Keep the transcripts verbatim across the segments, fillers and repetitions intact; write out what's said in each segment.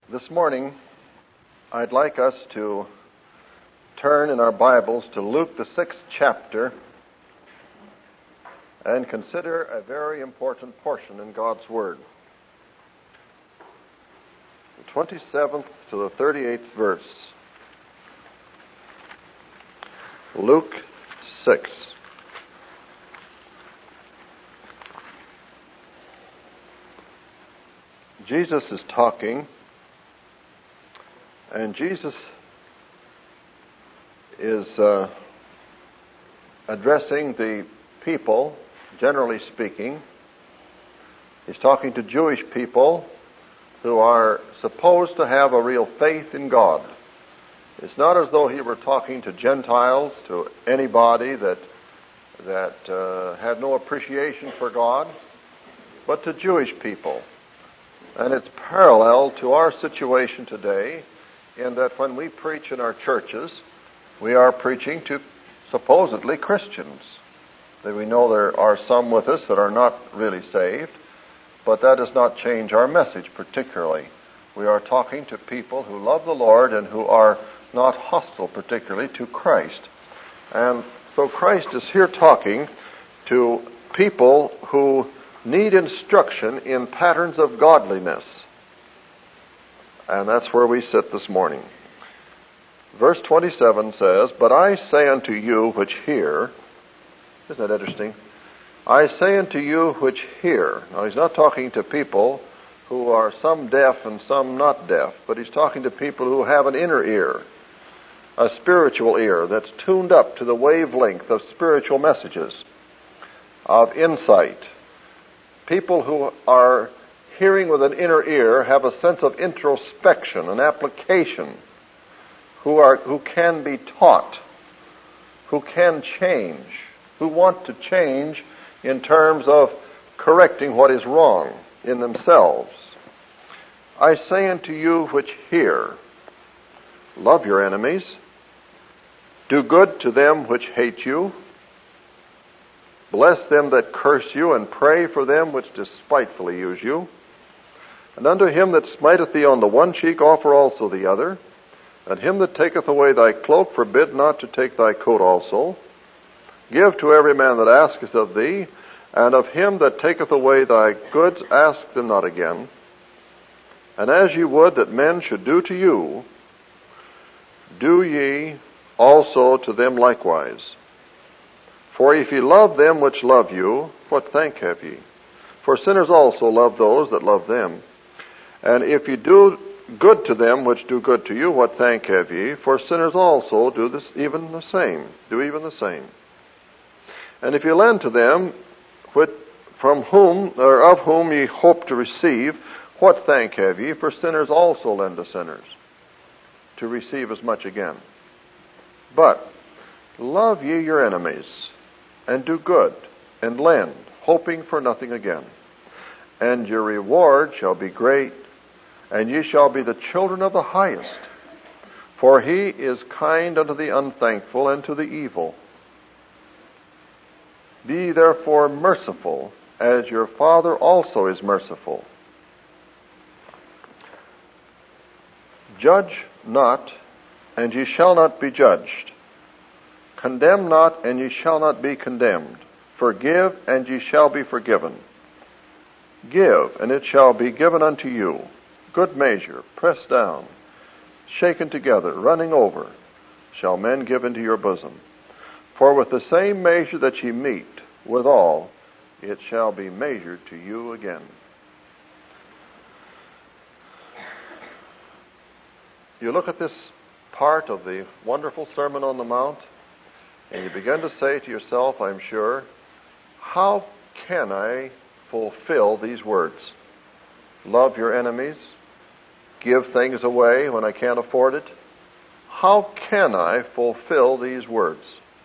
This morning, I'd like us to turn in our Bibles to Luke, the sixth chapter, and consider a very important portion in God's Word. The twenty-seventh to the thirty-eighth verse. Luke six. Jesus is talking, and Jesus is uh, addressing the people, generally speaking. He's talking to Jewish people who are supposed to have a real faith in God. It's not as though he were talking to Gentiles, to anybody that that uh, had no appreciation for God, but to Jewish people. And it's parallel to our situation today, in that when we preach in our churches, we are preaching to supposedly Christians. That we know there are some with us that are not really saved, but that does not change our message particularly. We are talking to people who love the Lord and who are not hostile particularly to Christ. And so Christ is here talking to people who need instruction in patterns of godliness. And that's where we sit this morning. Verse twenty-seven says, "But I say unto you which hear," isn't that interesting? "I say unto you which hear." Now he's not talking to people who are some deaf and some not deaf, but he's talking to people who have an inner ear, a spiritual ear that's tuned up to the wavelength of spiritual messages, of insight. People who are hearing with an inner ear have a sense of introspection, an application, who are who can be taught, who can change, who want to change in terms of correcting what is wrong in themselves. "I say unto you which hear, love your enemies, do good to them which hate you, bless them that curse you, and pray for them which despitefully use you. And unto him that smiteth thee on the one cheek offer also the other. And him that taketh away thy cloak forbid not to take thy coat also. Give to every man that asketh of thee, and of him that taketh away thy goods ask them not again. And as ye would that men should do to you, do ye also to them likewise. For if ye love them which love you, what thank have ye? For sinners also love those that love them. And if ye do good to them which do good to you, what thank have ye? For sinners also do this even the same, do even the same. And if ye lend to them which, from whom or of whom ye hope to receive, what thank have ye? For sinners also lend to sinners, to receive as much again. But love ye your enemies, and do good, and lend, hoping for nothing again. And your reward shall be great, and ye shall be the children of the highest. For he is kind unto the unthankful and to the evil. Be therefore merciful, as your Father also is merciful. Judge not, and ye shall not be judged. Condemn not, and ye shall not be condemned. Forgive, and ye shall be forgiven. Give, and it shall be given unto you. Good measure, pressed down, shaken together, running over, shall men give into your bosom. For with the same measure that ye meet withal, it shall be measured to you again." You look at this part of the wonderful Sermon on the Mount, and you begin to say to yourself, I'm sure, how can I fulfill these words? Love your enemies, give things away when I can't afford it. How can I fulfill these words?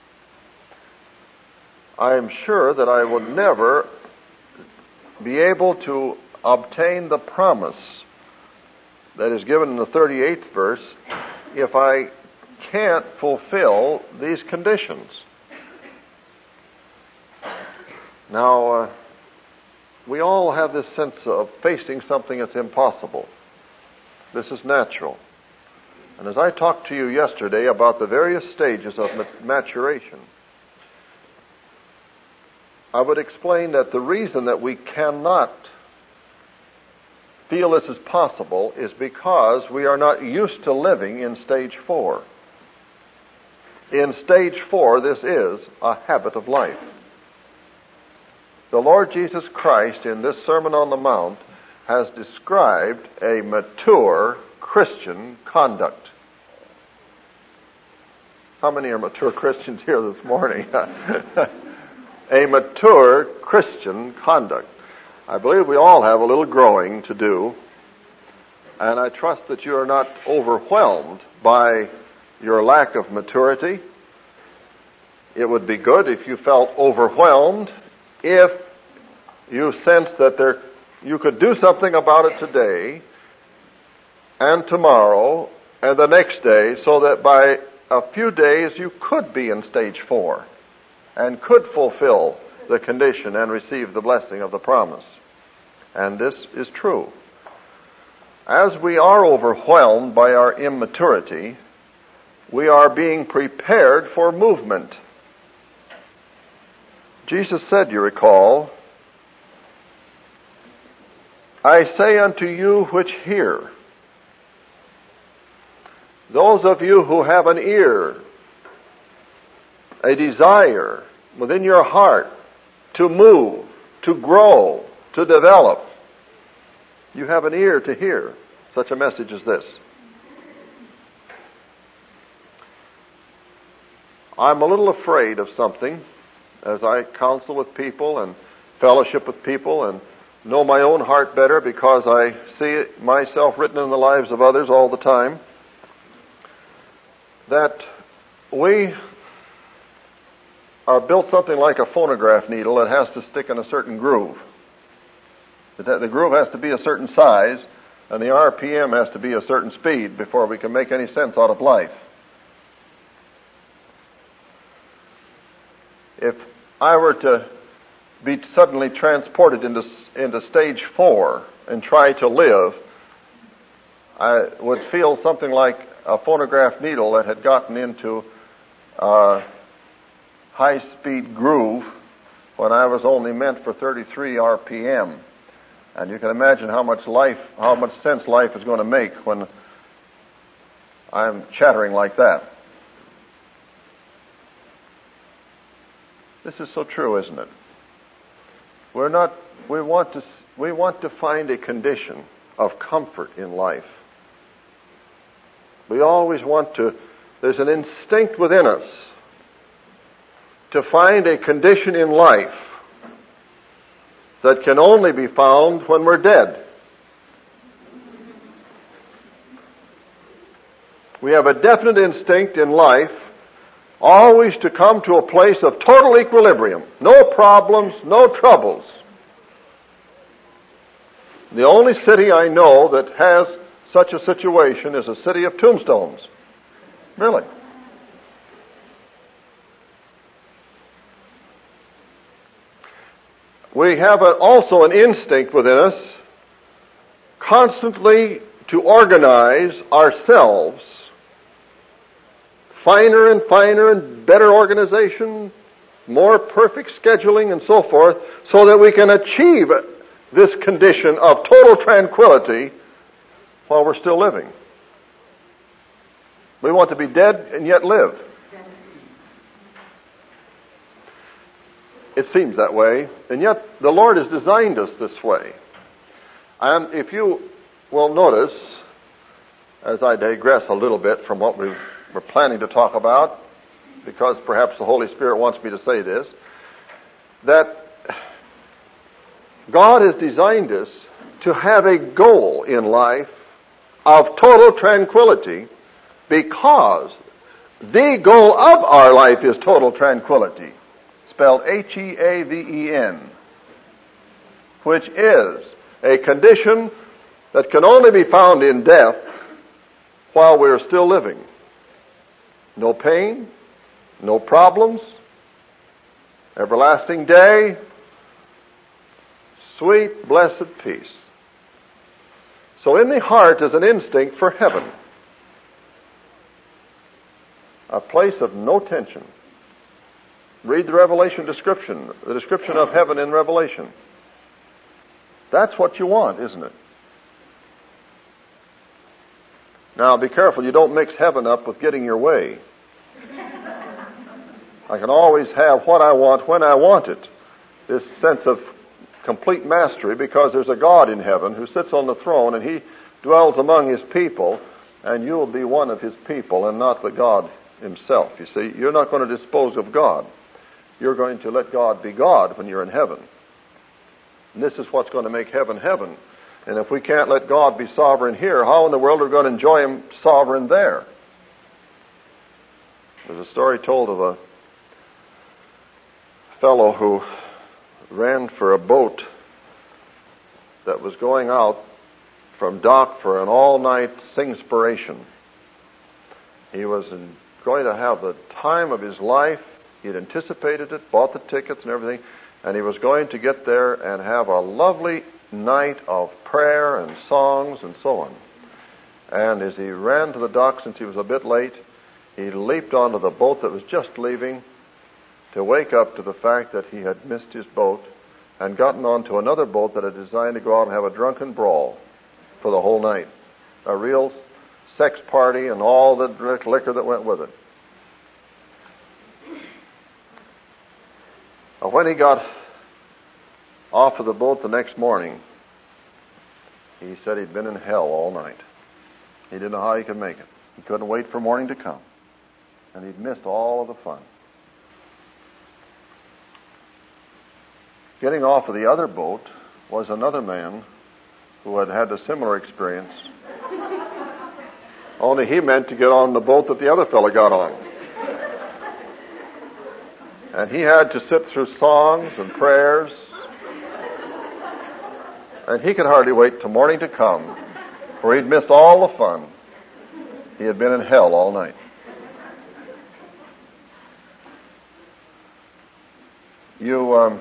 I am sure that I would never be able to obtain the promise that is given in the thirty-eighth verse if I can't fulfill these conditions. Now, uh, we all have this sense of facing something that's impossible. This is natural. And as I talked to you yesterday about the various stages of maturation, I would explain that the reason that we cannot feel this is possible is because we are not used to living in stage four. In stage four, this is a habit of life. The Lord Jesus Christ, in this Sermon on the Mount, has described a mature Christian conduct. How many are mature Christians here this morning? A mature Christian conduct. I believe we all have a little growing to do, and I trust that you are not overwhelmed by your lack of maturity. It would be good if you felt overwhelmed if you sensed that there you could do something about it today and tomorrow and the next day, so that by a few days you could be in stage four and could fulfill the condition and receive the blessing of the promise. And this is true. As we are overwhelmed by our immaturity, we are being prepared for movement. Jesus said, you recall, I say unto you which hear, those of you who have an ear, a desire within your heart to move, to grow, to develop, you have an ear to hear such a message as this. I'm a little afraid of something as I counsel with people and fellowship with people and know my own heart better because I see it myself written in the lives of others all the time, that we are built something like a phonograph needle that has to stick in a certain groove. That the groove has to be a certain size and the R P M has to be a certain speed before we can make any sense out of life. If I were to be suddenly transported into into stage four and try to live, I would feel something like a phonograph needle that had gotten into a high-speed groove when I was only meant for thirty-three R P M. And you can imagine how much life, how much sense life is going to make when I'm chattering like that. This is so true, isn't it? We're not, we want to, we want to find a condition of comfort in life. We always want to, there's an instinct within us to find a condition in life that can only be found when we're dead. We have a definite instinct in life always to come to a place of total equilibrium. No problems, no troubles. The only city I know that has such a situation is a city of tombstones. Really. We have a, also an instinct within us constantly to organize ourselves, finer and finer and better organization, more perfect scheduling and so forth, so that we can achieve this condition of total tranquility while we're still living. We want to be dead and yet live. It seems that way, and yet the Lord has designed us this way. And if you will notice, as I digress a little bit from what we were planning to talk about, because perhaps the Holy Spirit wants me to say this, that God has designed us to have a goal in life of total tranquility, because the goal of our life is total tranquility. Spelled H E A V E N, which is a condition that can only be found in death while we're still living. No pain, no problems, everlasting day, sweet, blessed peace. So in the heart is an instinct for heaven. A place of no tension. Read the Revelation description, the description of heaven in Revelation. That's what you want, isn't it? Now, be careful you don't mix heaven up with getting your way. I can always have what I want when I want it. This sense of complete mastery, because there's a God in heaven who sits on the throne and He dwells among His people, and you'll be one of His people and not the God Himself. You see, you're not going to dispose of God. You're going to let God be God when you're in heaven. And this is what's going to make heaven heaven. And if we can't let God be sovereign here, how in the world are we going to enjoy Him sovereign there? There's a story told of a fellow who ran for a boat that was going out from dock for an all-night singspiration. He was in, going to have the time of his life. He had anticipated it, bought the tickets and everything, and he was going to get there and have a lovely night of prayer and songs and so on. And as he ran to the dock, since he was a bit late, he leaped onto the boat that was just leaving to wake up to the fact that he had missed his boat and gotten onto another boat that had designed to go out and have a drunken brawl for the whole night. A real sex party and all the liquor that went with it. When he got off of the boat the next morning, he said he'd been in hell all night. He didn't know how he could make it. He couldn't wait for morning to come. And he'd missed all of the fun. Getting off of the other boat was another man who had had a similar experience. Only he meant to get on the boat that the other fellow got on. And he had to sit through songs and prayers. And he could hardly wait till morning to come, for he'd missed all the fun. He had been in hell all night. You um,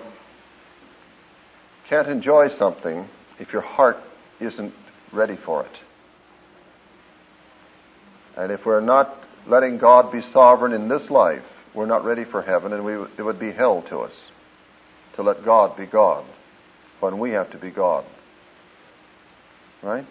can't enjoy something if your heart isn't ready for it. And if we're not letting God be sovereign in this life, we're not ready for heaven, and we, it would be hell to us to let God be God when we have to be God. Right?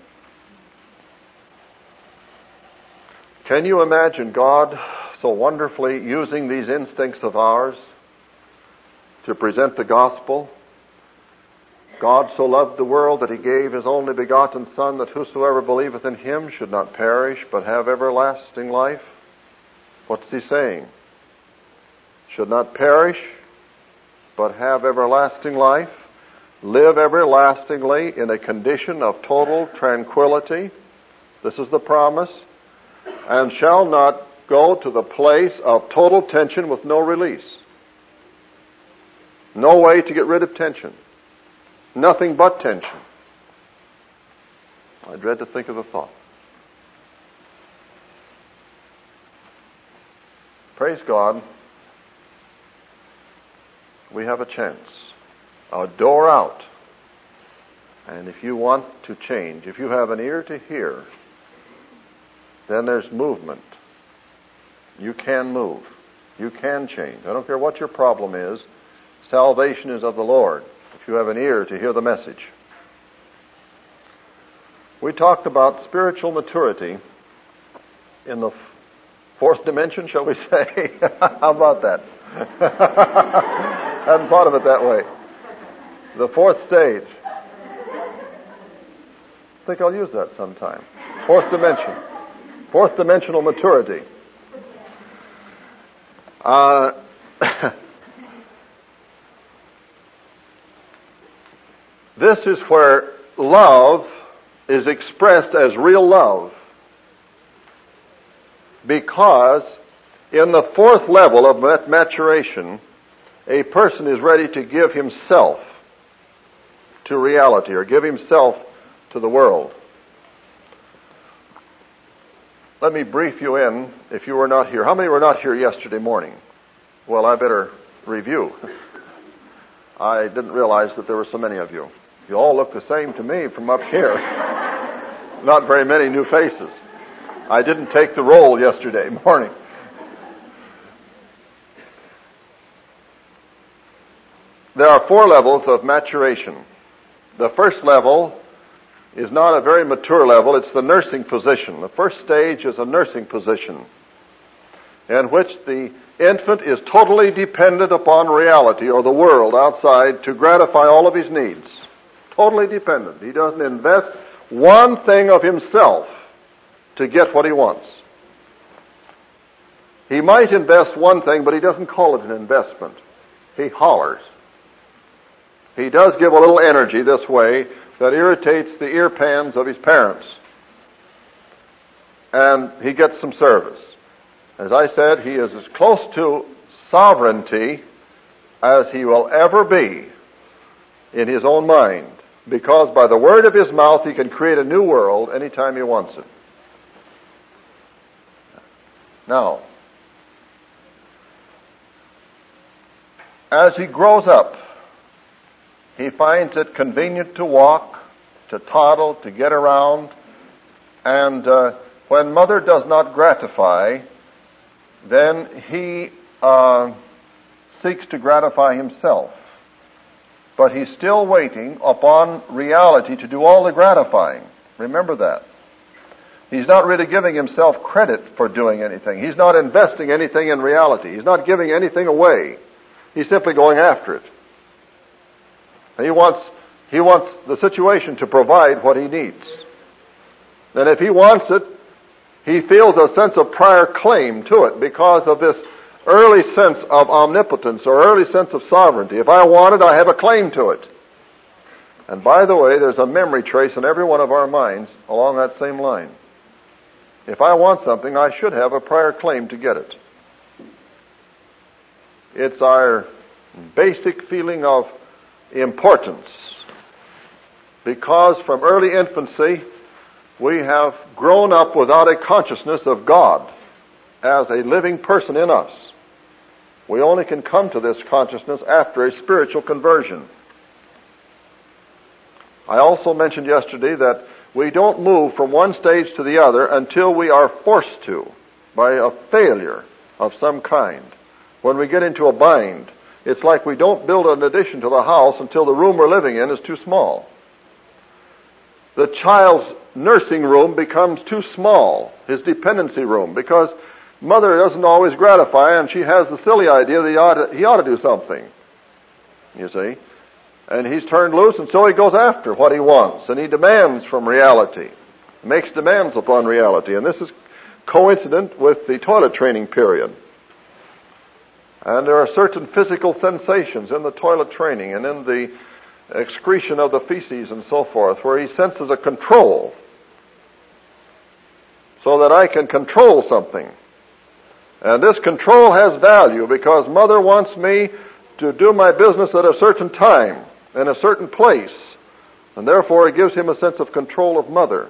Can you imagine God so wonderfully using these instincts of ours to present the gospel? God so loved the world that He gave His only begotten Son, that whosoever believeth in Him should not perish, but have everlasting life. What's He saying? Should not perish, but have everlasting life. Live everlastingly in a condition of total tranquility. This is the promise. And shall not go to the place of total tension with no release. No way to get rid of tension. Nothing but tension. I dread to think of the thought. Praise God. We have a chance. A door out. And if you want to change, if you have an ear to hear, then there's movement. You can move. You can change. I don't care what your problem is. Salvation is of the Lord, if you have an ear to hear the message. We talked about spiritual maturity in the fourth dimension, shall we say? How about that? Hadn't thought of it that way. The fourth stage. I think I'll use that sometime. Fourth dimension. Fourth dimensional maturity. Uh, this is where love is expressed as real love. Because in the fourth level of maturation, a person is ready to give himself to reality, or give himself to the world. Let me brief you in, if you were not here. How many were not here yesterday morning? Well, I better review. I didn't realize that there were so many of you. You all look the same to me from up here. not very many new faces. I didn't take the roll yesterday morning. There are four levels of maturation. The first level is not a very mature level, it's the nursing position. The first stage is a nursing position in which the infant is totally dependent upon reality or the world outside to gratify all of his needs. Totally dependent. He doesn't invest one thing of himself to get what he wants. He might invest one thing, but he doesn't call it an investment. He hollers. He does give a little energy this way that irritates the ear pans of his parents. And he gets some service. As I said, he is as close to sovereignty as he will ever be in his own mind, because by the word of his mouth he can create a new world anytime he wants it. Now, as he grows up, he finds it convenient to walk, to toddle, to get around, and uh, when mother does not gratify, then he uh, seeks to gratify himself. But he's still waiting upon reality to do all the gratifying. Remember that. He's not really giving himself credit for doing anything. He's not investing anything in reality. He's not giving anything away. He's simply going after it. He wants, he wants the situation to provide what he needs. And if he wants it, he feels a sense of prior claim to it because of this early sense of omnipotence or early sense of sovereignty. If I want it, I have a claim to it. And by the way, there's a memory trace in every one of our minds along that same line. If I want something, I should have a prior claim to get it. It's our basic feeling of importance, because from early infancy we have grown up without a consciousness of God as a living person in us. We only can come to this consciousness after a spiritual conversion. I also mentioned yesterday that we don't move from one stage to the other until we are forced to by a failure of some kind. When we get into a bind, it's like we don't build an addition to the house until the room we're living in is too small. The child's nursing room becomes too small, his dependency room, because mother doesn't always gratify, and she has the silly idea that he ought to, he ought to do something, you see. And he's turned loose, and so he goes after what he wants, and he demands from reality, makes demands upon reality. And this is coincident with the toilet training period. And there are certain physical sensations in the toilet training and in the excretion of the feces and so forth, where he senses a control, so that I can control something. And this control has value because mother wants me to do my business at a certain time, in a certain place, and therefore it gives him a sense of control of mother.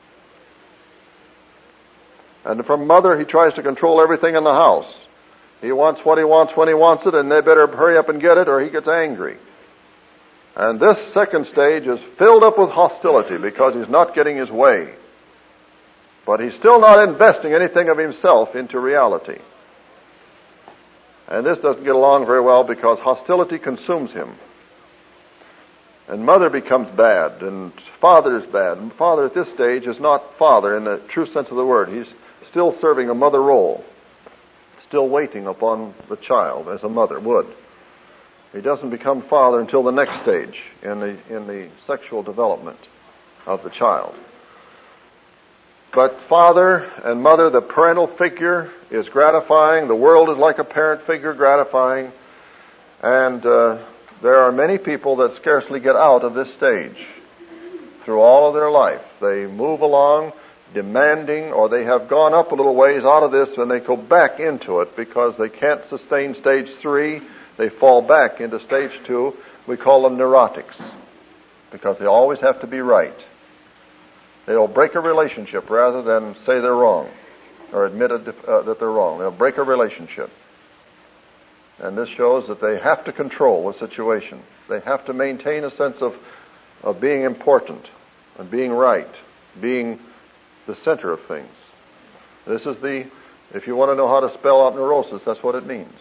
And from mother he tries to control everything in the house. He wants what he wants when he wants it, and they better hurry up and get it or he gets angry. And this second stage is filled up with hostility because he's not getting his way. But he's still not investing anything of himself into reality. And this doesn't get along very well because hostility consumes him. And mother becomes bad, and father is bad. And father at this stage is not father in the true sense of the word. He's still serving a mother role, still waiting upon the child as a mother would. He doesn't become father until the next stage in the in the sexual development of the child. But father and mother, the parental figure, is gratifying. The world is like a parent figure, gratifying. And uh, there are many people that scarcely get out of this stage through all of their life. They move along demanding, or they have gone up a little ways out of this and they go back into it because they can't sustain stage three. They fall back into stage two. We call them neurotics because they always have to be right. They'll break a relationship rather than say they're wrong or admit a, uh, that they're wrong. They'll break a relationship. And this shows that they have to control a situation. They have to maintain a sense of, of being important and being right being the center of things. This is the, if you want to know how to spell out neurosis, that's what it means.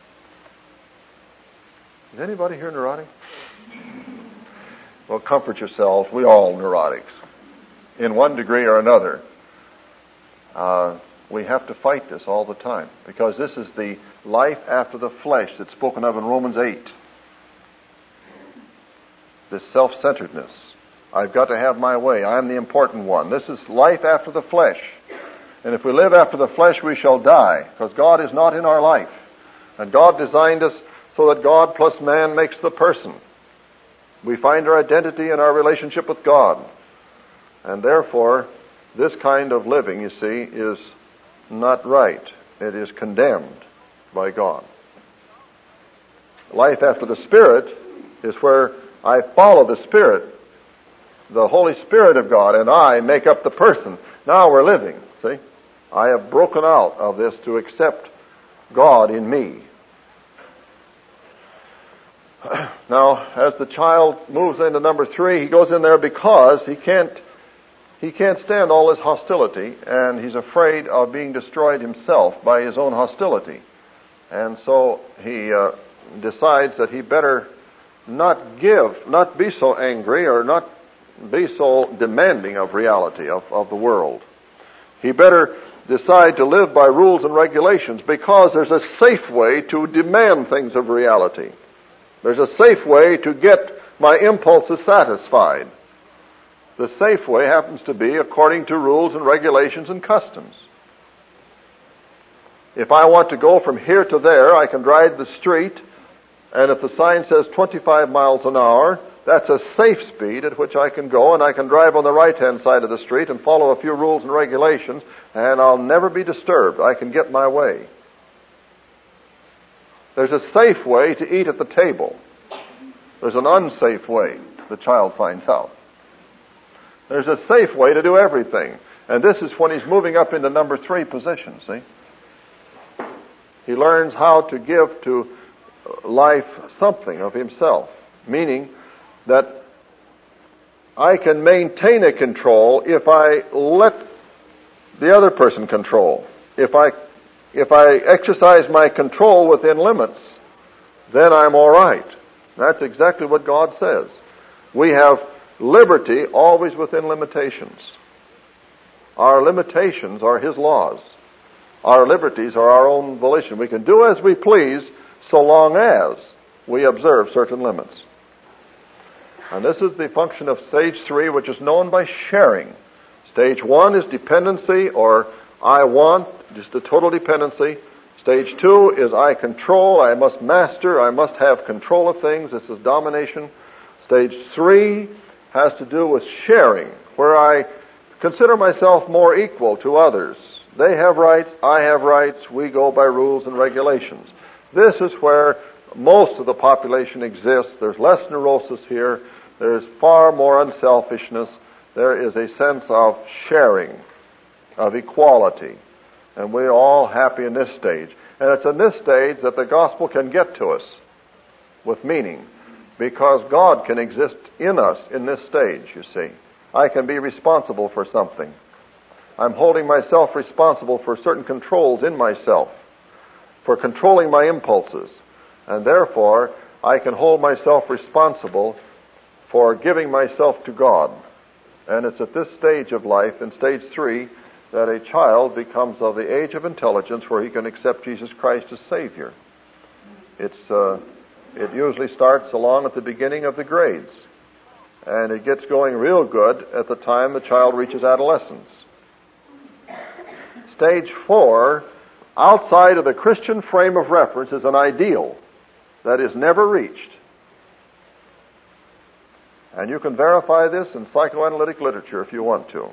Is anybody here neurotic? Well, comfort yourselves. We all neurotics, in one degree or another. Uh, we have to fight this all the time, because this is the life after the flesh that's spoken of in Romans eight. This self-centeredness. I've got to have my way. I'm the important one. This is life after the flesh. And if we live after the flesh, we shall die, because God is not in our life. And God designed us so that God plus man makes the person. We find our identity in our relationship with God. And therefore, this kind of living, you see, is not right. It is condemned by God. Life after the Spirit is where I follow the Spirit, the Holy Spirit of God, and I make up the person. Now we're living, see? I have broken out of this to accept God in me. Now, as the child moves into number three, he goes in there because he can't he can't stand all this hostility, and he's afraid of being destroyed himself by his own hostility. And so he uh, decides that he better not give, not be so angry or not be so demanding of reality, of, of the world. He better decide to live by rules and regulations, because there's a safe way to demand things of reality. There's a safe way to get my impulses satisfied. The safe way happens to be according to rules and regulations and customs. If I want to go from here to there, I can drive the street, and if the sign says twenty-five miles an hour, that's a safe speed at which I can go, and I can drive on the right-hand side of the street and follow a few rules and regulations, and I'll never be disturbed. I can get my way. There's a safe way to eat at the table. There's an unsafe way, the child finds out. There's a safe way to do everything. And this is when he's moving up into number three position, see? He learns how to give to life something of himself, meaning that I can maintain a control if I let the other person control. If I if I exercise my control within limits, then I'm all right. That's exactly what God says. We have liberty always within limitations. Our limitations are His laws. Our liberties are our own volition. We can do as we please so long as we observe certain limits. And this is the function of stage three, which is known by sharing. Stage one is dependency, or I want, just a total dependency. Stage two is I control, I must master, I must have control of things. This is domination. Stage three has to do with sharing, where I consider myself more equal to others. They have rights, I have rights, we go by rules and regulations. This is where most of the population exists. There's less neurosis here. There's far more unselfishness. There is a sense of sharing, of equality. And we're all happy in this stage. And it's in this stage that the gospel can get to us with meaning, because God can exist in us in this stage, you see. I can be responsible for something. I'm holding myself responsible for certain controls in myself, for controlling my impulses. And therefore, I can hold myself responsible for giving myself to God. And it's at this stage of life, in stage three, that a child becomes of the age of intelligence where he can accept Jesus Christ as Savior. It's uh, it usually starts along at the beginning of the grades, and it gets going real good at the time the child reaches adolescence. Stage four, outside of the Christian frame of reference, is an ideal that is never reached. And you can verify this in psychoanalytic literature if you want to.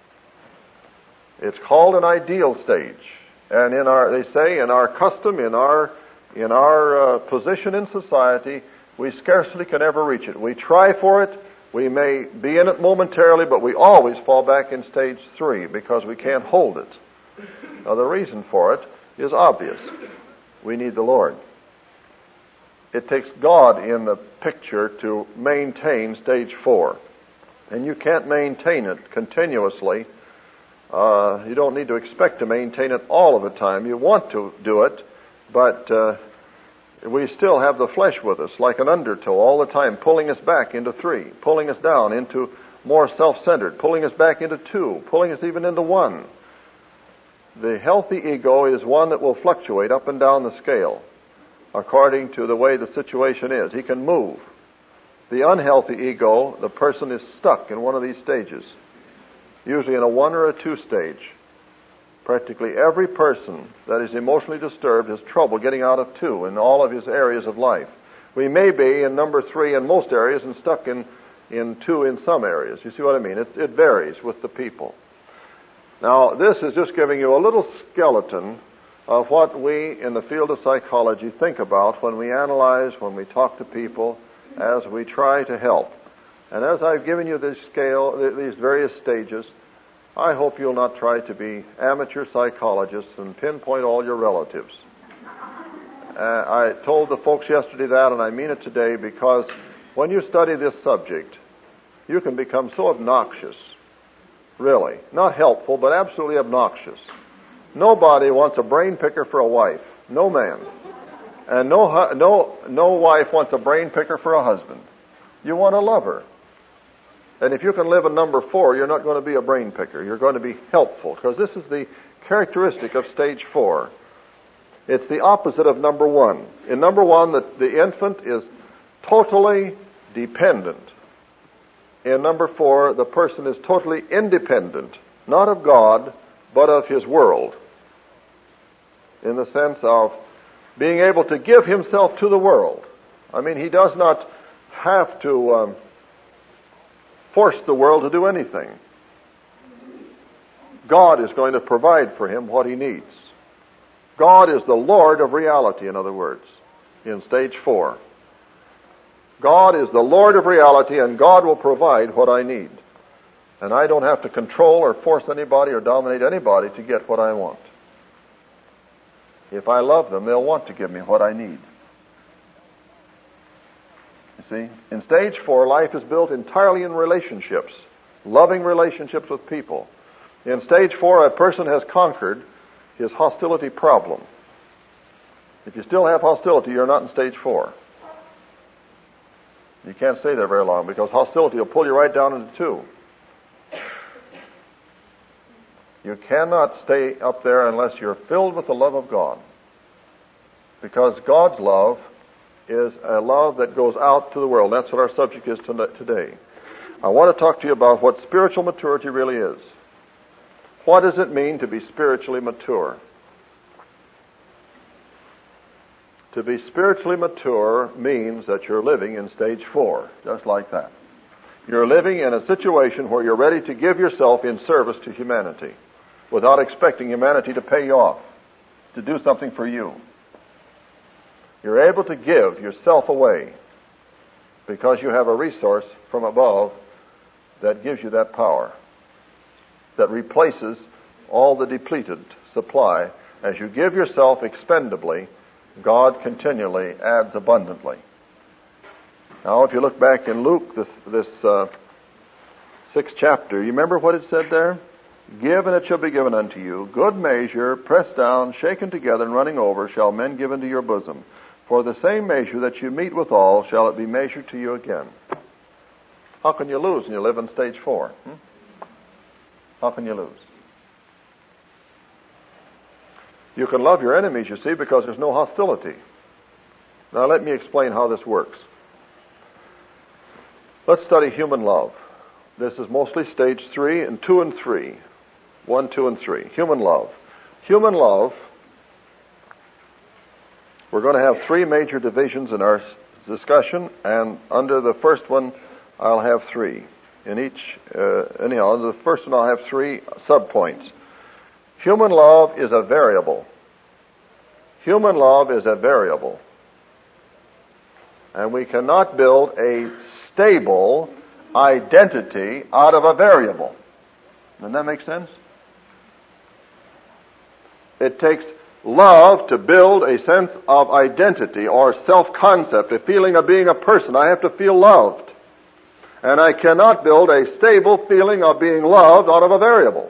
It's called an ideal stage. And in our, they say, in our custom, in our, in our uh, position in society, we scarcely can ever reach it. We try for it. We may be in it momentarily, but we always fall back in stage three because we can't hold it. Now, the reason for it is obvious. We need the Lord. It takes God in the picture to maintain stage four. And you can't maintain it continuously. Uh, you don't need to expect to maintain it all of the time. You want to do it, but uh, we still have the flesh with us, like an undertow all the time, pulling us back into three, pulling us down into more self-centered, pulling us back into two, pulling us even into one. The healthy ego is one that will fluctuate up and down the scale according to the way the situation is. He can move. The unhealthy ego, the person is stuck in one of these stages, usually in a one or a two stage. Practically every person that is emotionally disturbed has trouble getting out of two in all of his areas of life. We may be in number three in most areas and stuck in, in two in some areas. You see what I mean? It, it varies with the people. Now, this is just giving you a little skeleton of what we in the field of psychology think about when we analyze, when we talk to people, as we try to help. And as I've given you this scale, these various stages, I hope you'll not try to be amateur psychologists and pinpoint all your relatives. Uh, I told the folks yesterday that, and I mean it today, because when you study this subject, you can become so obnoxious. Really. Not helpful, but absolutely obnoxious. Nobody wants a brain picker for a wife. No man. And no, no, no wife wants a brain picker for a husband. You want a lover. And if you can live in number four, you're not going to be a brain picker. You're going to be helpful, because this is the characteristic of stage four. It's the opposite of number one. In number one, the, the infant is totally dependent. In number four, the person is totally independent, not of God, but of his world, in the sense of being able to give himself to the world. I mean, he does not have to um, force the world to do anything. God is going to provide for him what he needs. God is the Lord of reality, in other words, in stage four. God is the Lord of reality, and God will provide what I need. And I don't have to control or force anybody or dominate anybody to get what I want. If I love them, they'll want to give me what I need. You see, in stage four, life is built entirely in relationships, loving relationships with people. In stage four, a person has conquered his hostility problem. If you still have hostility, you're not in stage four. You can't stay there very long, because hostility will pull you right down into two. You cannot stay up there unless you're filled with the love of God. Because God's love is a love that goes out to the world. That's what our subject is today. I want to talk to you about what spiritual maturity really is. What does it mean to be spiritually mature? To be spiritually mature means that you're living in stage four, just like that. You're living in a situation where you're ready to give yourself in service to humanity without expecting humanity to pay you off, to do something for you. You're able to give yourself away because you have a resource from above that gives you that power, that replaces all the depleted supply. As you give yourself expendably, God continually adds abundantly. Now, if you look back in Luke, this, this uh, sixth chapter, you remember what it said there? Give, and it shall be given unto you. Good measure, pressed down, shaken together, and running over, shall men give into your bosom. For the same measure that you meet withal, shall it be measured to you again. How can you lose when you live in stage four? Hmm? How can you lose? You can love your enemies, you see, because there's no hostility. Now let me explain how this works. Let's study human love. This is mostly stage three and two and three. One, two, and three. Human love. Human love, we're going to have three major divisions in our discussion, and under the first one, I'll have three. In each, uh, anyhow, under the first one, I'll have three subpoints. Human love is a variable. Human love is a variable. And we cannot build a stable identity out of a variable. Doesn't that make sense? It takes love to build a sense of identity or self-concept, a feeling of being a person. I have to feel loved. And I cannot build a stable feeling of being loved out of a variable.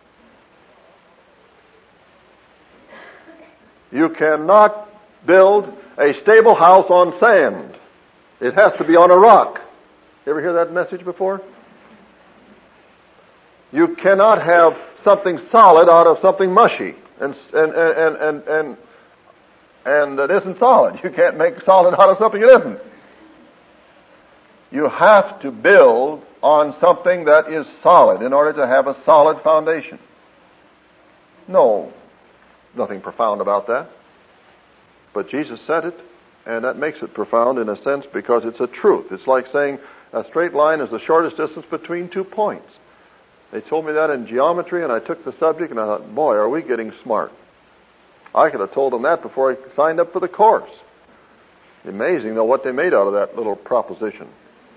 You cannot build a stable house on sand. It has to be on a rock. You ever hear that message before? You cannot have something solid out of something mushy and and and and and and that isn't solid. You can't make solid out of something that isn't. You have to build on something that is solid in order to have a solid foundation. No, nothing profound about that. But Jesus said it, and that makes it profound in a sense because it's a truth. It's like saying a straight line is the shortest distance between two points. They told me that in geometry, and I took the subject, and I thought, boy, are we getting smart. I could have told them that before I signed up for the course. Amazing, though, what they made out of that little proposition.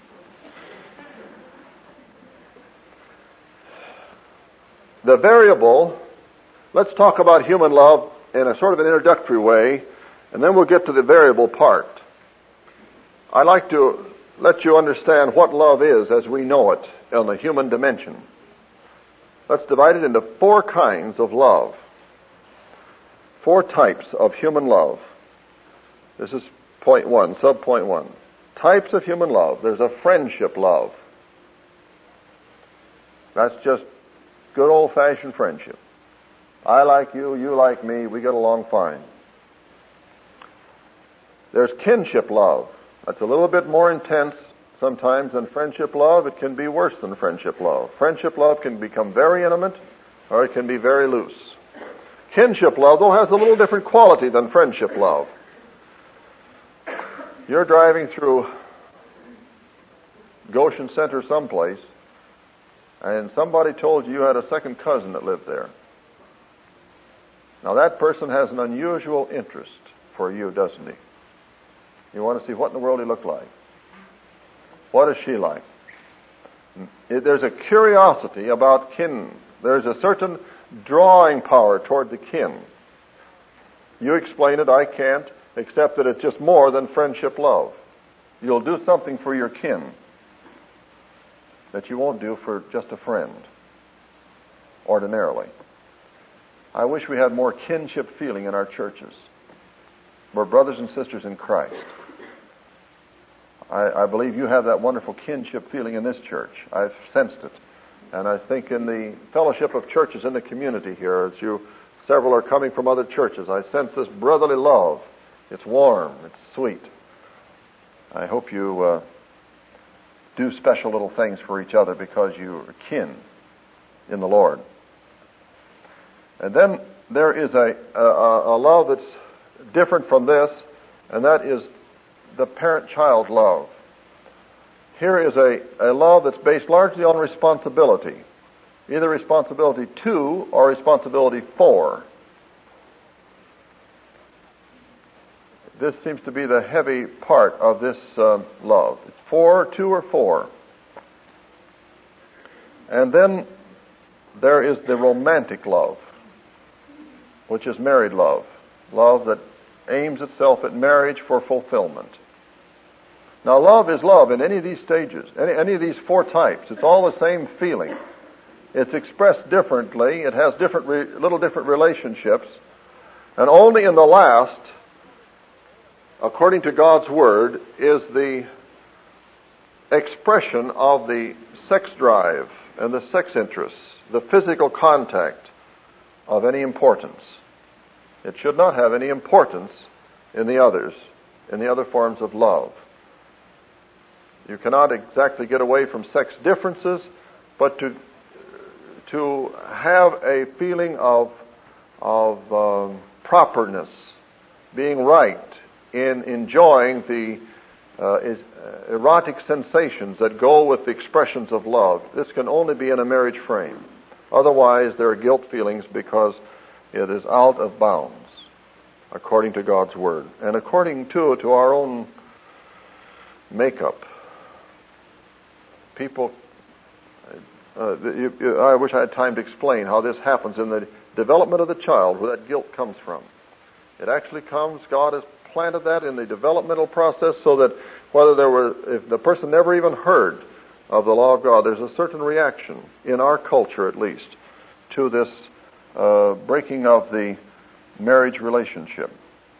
The variable, let's talk about human love in a sort of an introductory way, and then we'll get to the variable part. I'd like to let you understand what love is as we know it in the human dimension. Let's divide it into four kinds of love. Four types of human love. This is point one, sub point one. Types of human love. There's a friendship love. That's just good old-fashioned friendship. I like you, you like me, we get along fine. There's kinship love. That's a little bit more intense sometimes than friendship love. It can be worse than friendship love. Friendship love can become very intimate, or it can be very loose. Kinship love, though, has a little different quality than friendship love. You're driving through Goshen Center someplace, and somebody told you you had a second cousin that lived there. Now that person has an unusual interest for you, doesn't he? You want to see what in the world he looked like. What is she like? There's a curiosity about kin. There's a certain drawing power toward the kin. You explain it, I can't, except that it's just more than friendship love. You'll do something for your kin that you won't do for just a friend, ordinarily. I wish we had more kinship feeling in our churches. We're brothers and sisters in Christ. I, I believe you have that wonderful kinship feeling in this church. I've sensed it. And I think in the fellowship of churches in the community here, as you, several are coming from other churches, I sense this brotherly love. It's warm. It's sweet. I hope you uh, do special little things for each other because you're kin in the Lord. And then there is a, a, a love that's different from this, and that is the parent-child love. Here is a, a love that's based largely on responsibility, either responsibility to or responsibility for. This seems to be the heavy part of this uh, love. It's for, to, or for. And then there is the romantic love, which is married love. Love that aims itself at marriage for fulfillment. Now, love is love in any of these stages, any, any of these four types. It's all the same feeling. It's expressed differently. It has different, re, little different relationships. And only in the last, according to God's Word, is the expression of the sex drive and the sex interests, the physical contact of any importance. It should not have any importance in the others, in the other forms of love. You cannot exactly get away from sex differences, but to to have a feeling of of um, properness, being right in enjoying the uh, is, uh, erotic sensations that go with the expressions of love. This can only be in a marriage frame. Otherwise, there are guilt feelings because it is out of bounds, according to God's Word, and according to to our own makeup. People, uh, you, you, I wish I had time to explain how this happens in the development of the child, where that guilt comes from. It actually comes, God has planted that in the developmental process so that whether there were, if the person never even heard of the law of God, there's a certain reaction, in our culture at least, to this uh, breaking of the marriage relationship.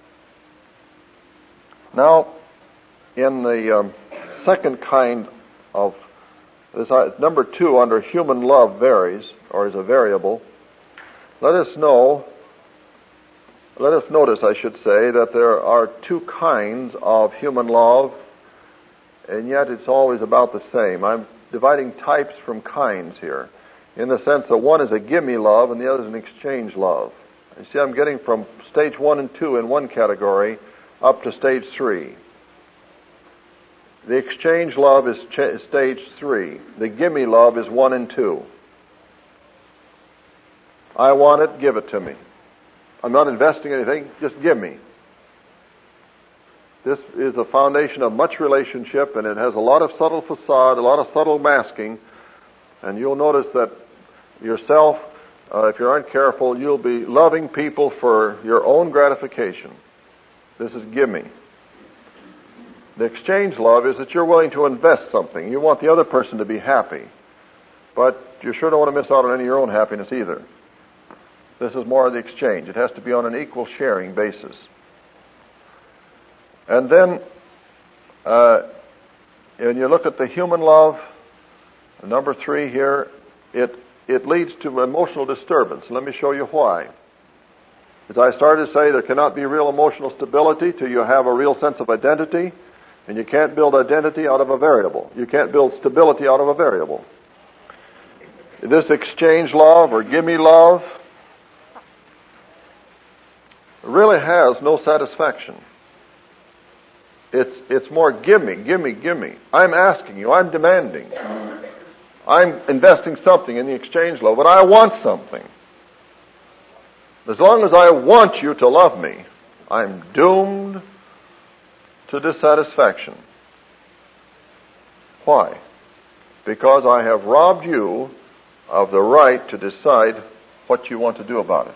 Now, in the um, second kind of, this, uh, number two under human love varies, or is a variable, let us know, let us notice, I should say, that there are two kinds of human love, and yet it's always about the same. I'm dividing types from kinds here, in the sense that one is a gimme love and the other is an exchange love. You see, I'm getting from stage one and two in one category up to stage three. The exchange love is ch- stage three. The gimme love is one and two. I want it, give it to me. I'm not investing anything, just give me. This is the foundation of much relationship, and it has a lot of subtle facade, a lot of subtle masking, and you'll notice that yourself, uh, if you aren't careful, you'll be loving people for your own gratification. This is gimme. The exchange love is that you're willing to invest something. You want the other person to be happy, but you sure don't want to miss out on any of your own happiness either. This is more of the exchange. It has to be on an equal sharing basis. And then, uh, when you look at the human love, number three here, it it leads to emotional disturbance. Let me show you why. As I started to say, there cannot be real emotional stability till you have a real sense of identity, and you can't build identity out of a variable. You can't build stability out of a variable. This exchange love or gimme love really has no satisfaction. It's it's more gimme, gimme, gimme. I'm asking you, I'm demanding. I'm investing something in the exchange love, but I want something. As long as I want you to love me, I'm doomed to dissatisfaction. Why? Because I have robbed you of the right to decide what you want to do about it.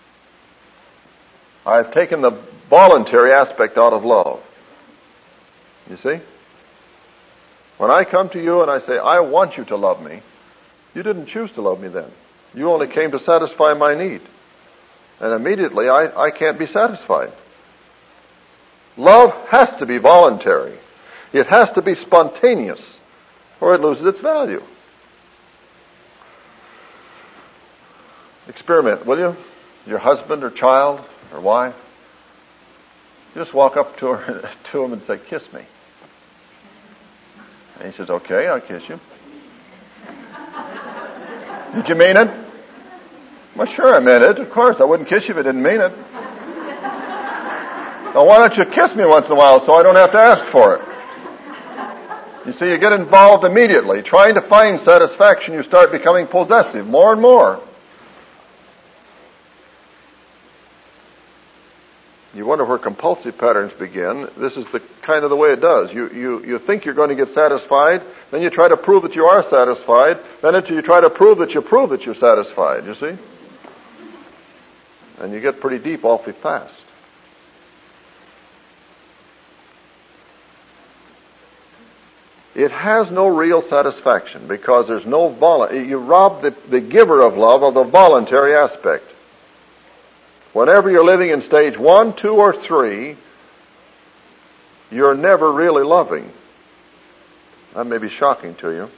I've taken the voluntary aspect out of love. You see? When I come to you and I say, I want you to love me, you didn't choose to love me then. You only came to satisfy my need. And immediately I, I can't be satisfied. Love has to be voluntary. It has to be spontaneous, or it loses its value. Experiment, will you? Your husband or child or wife, just walk up to her, to him and say, kiss me. And he says, okay, I'll kiss you. Did you mean it? Well, sure I meant it. Of course, I wouldn't kiss you if I didn't mean it. Now, why don't you kiss me once in a while so I don't have to ask for it? You see, you get involved immediately. Trying to find satisfaction, you start becoming possessive more and more. You wonder where compulsive patterns begin. This is the kind of the way it does. You, you, you think you're going to get satisfied, then you try to prove that you are satisfied, then you try to prove that you prove that you're satisfied, you see? And you get pretty deep awfully fast. It has no real satisfaction because there's no vol- you rob the, the giver of love of the voluntary aspect. Whenever you're living in stage one, two, or three, you're never really loving. That may be shocking to you.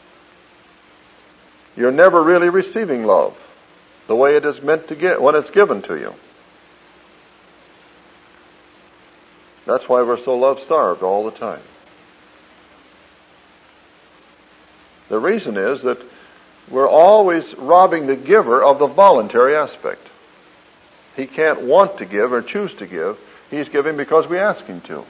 You're never really receiving love the way it is meant to get when it's given to you. That's why we're so love-starved all the time. The reason is that we're always robbing the giver of the voluntary aspect. He can't want to give or choose to give. He's giving because we ask him to.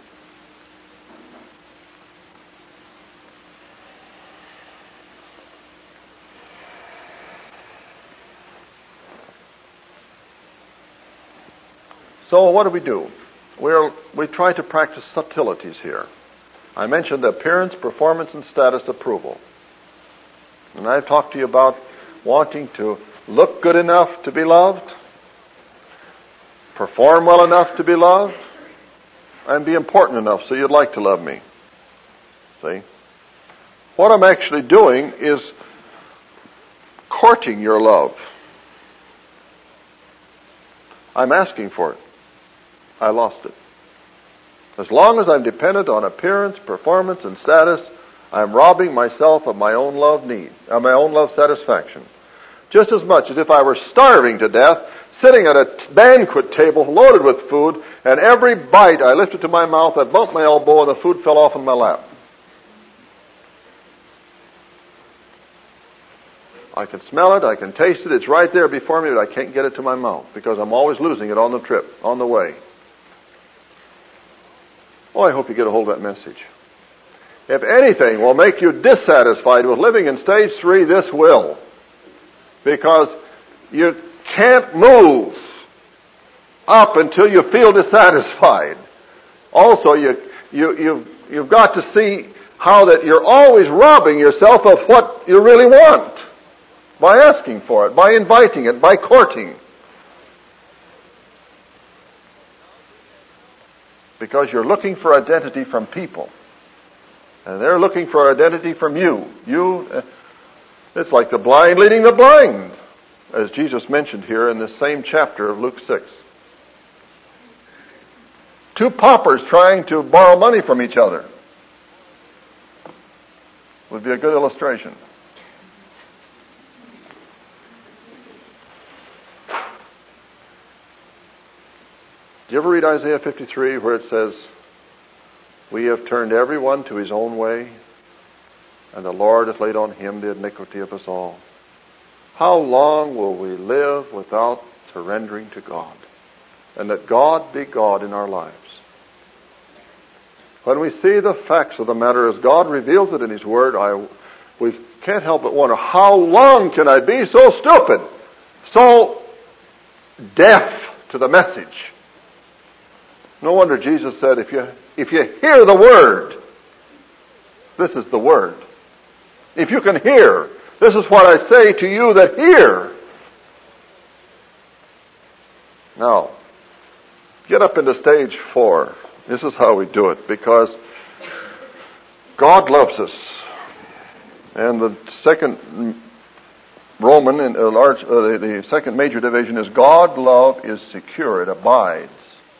So what do we do? We're, we try to practice subtleties here. I mentioned appearance, performance, and status approval. And I've talked to you about wanting to look good enough to be loved, perform well enough to be loved, and be important enough so you'd like to love me. See? What I'm actually doing is courting your love. I'm asking for it. I lost it. As long as I'm dependent on appearance, performance, and status, I'm robbing myself of my own love need, of my own love satisfaction. Just as much as if I were starving to death, sitting at a banquet table loaded with food, and every bite I lifted to my mouth, I bumped my elbow, and the food fell off in my lap. I can smell it, I can taste it, it's right there before me, but I can't get it to my mouth because I'm always losing it on the trip, on the way. Oh, I hope you get a hold of that message. If anything will make you dissatisfied with living in stage three, this will. Because you can't move up until you feel dissatisfied. Also, you, you, you've, you've got to see how that you're always robbing yourself of what you really want by asking for it, by inviting it, by courting. Because you're looking for identity from people. And they're looking for identity from you. You, it's like the blind leading the blind, as Jesus mentioned here in this same chapter of Luke six. Two paupers trying to borrow money from each other would be a good illustration. Do you ever read Isaiah fifty-three where it says, "We have turned every one to his own way, and the Lord hath laid on him the iniquity of us all"? How long will we live without surrendering to God? And let God be God in our lives. When we see the facts of the matter as God reveals it in His Word, I, we can't help but wonder, how long can I be so stupid, so deaf to the message? No wonder Jesus said, if you, if you hear the Word, this is the Word. If you can hear, this is what I say to you that hear. Now, get up into stage four. This is how we do it, because God loves us. And the second Roman, in a large, uh, the, the second major division is God love is secure. It abides.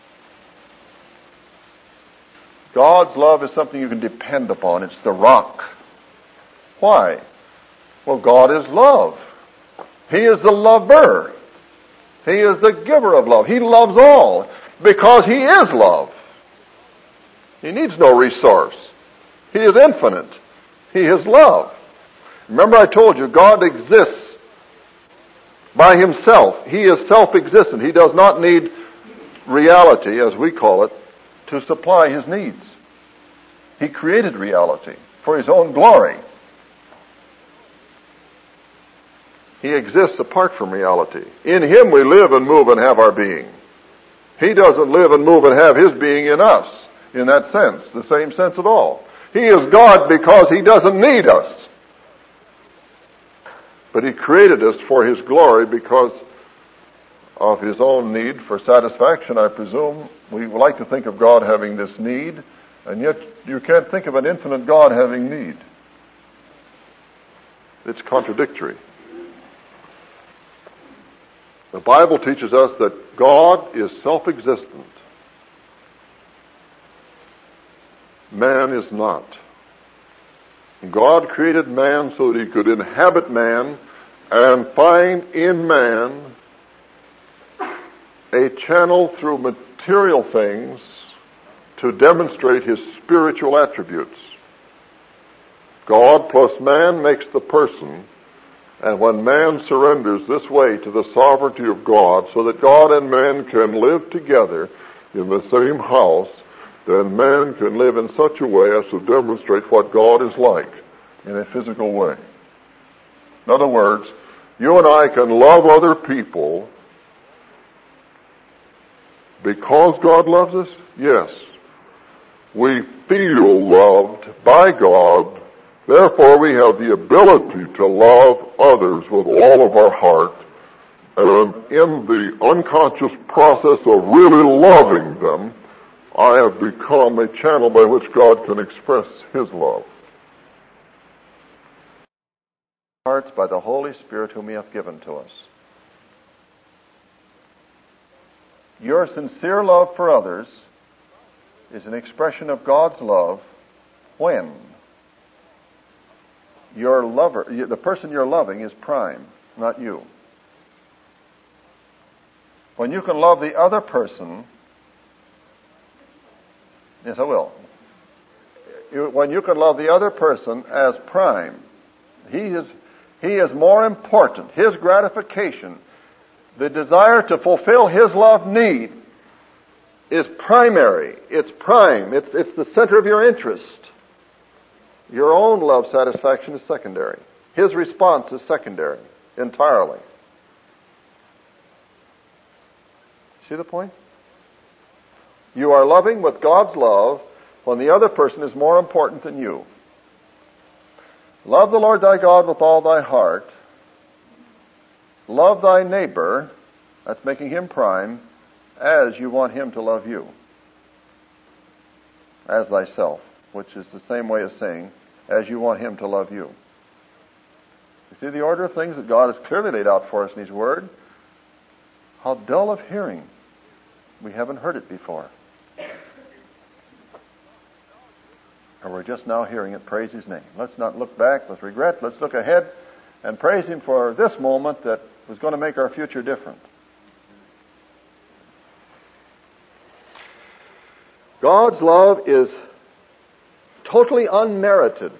God's love is something you can depend upon. It's the rock. Why? Well, God is love. He is the lover. He is the giver of love. He loves all because He is love. He needs no resource. He is infinite. He is love. Remember I told you, God exists by Himself. He is self-existent. He does not need reality, as we call it, to supply His needs. He created reality for His own glory. He exists apart from reality. In Him we live and move and have our being. He doesn't live and move and have His being in us, in that sense, the same sense at all. He is God because He doesn't need us. But He created us for His glory because of His own need for satisfaction, I presume. We like to think of God having this need, and yet you can't think of an infinite God having need. It's contradictory. The Bible teaches us that God is self-existent. Man is not. God created man so that He could inhabit man and find in man a channel through material things to demonstrate His spiritual attributes. God plus man makes the person, and when man surrenders this way to the sovereignty of God so that God and man can live together in the same house, then man can live in such a way as to demonstrate what God is like in a physical way. In other words, you and I can love other people because God loves us? Yes. We feel loved by God, therefore we have the ability to love others with all of our heart, and in the unconscious process of really loving them, I have become a channel by which God can express His love. hearts by the Holy Spirit whom He hath given to us. Your sincere love for others is an expression of God's love when your lover, the person you're loving is prime, not you. When you can love the other person, yes, I will. You, when you can love the other person as prime, he is he is more important. His gratification, the desire to fulfill his love need, is primary. It's prime. It's it's the center of your interest. Your own love satisfaction is secondary. His response is secondary entirely. See the point? You are loving with God's love when the other person is more important than you. Love the Lord thy God with all thy heart. Love thy neighbor, that's making him prime, as you want him to love you. As thyself, which is the same way as saying, as you want him to love you. You see the order of things that God has clearly laid out for us in His Word? How dull of hearing. We haven't heard it before. And we're just now hearing it. Praise His name. Let's not look back with regret. Let's look ahead and praise Him for this moment that was going to make our future different. God's love is totally unmerited.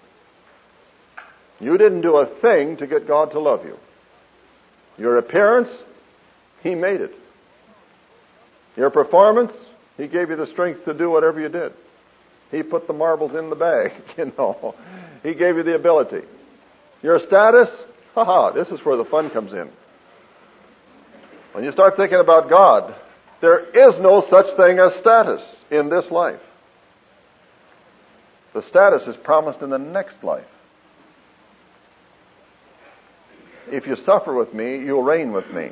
You didn't do a thing to get God to love you. Your appearance, He made it. Your performance, He gave you the strength to do whatever you did. He put the marbles in the bag, you know. He gave you the ability. Your status, haha, this is where the fun comes in. When you start thinking about God, there is no such thing as status in this life. The status is promised in the next life. If you suffer with me, you'll reign with me.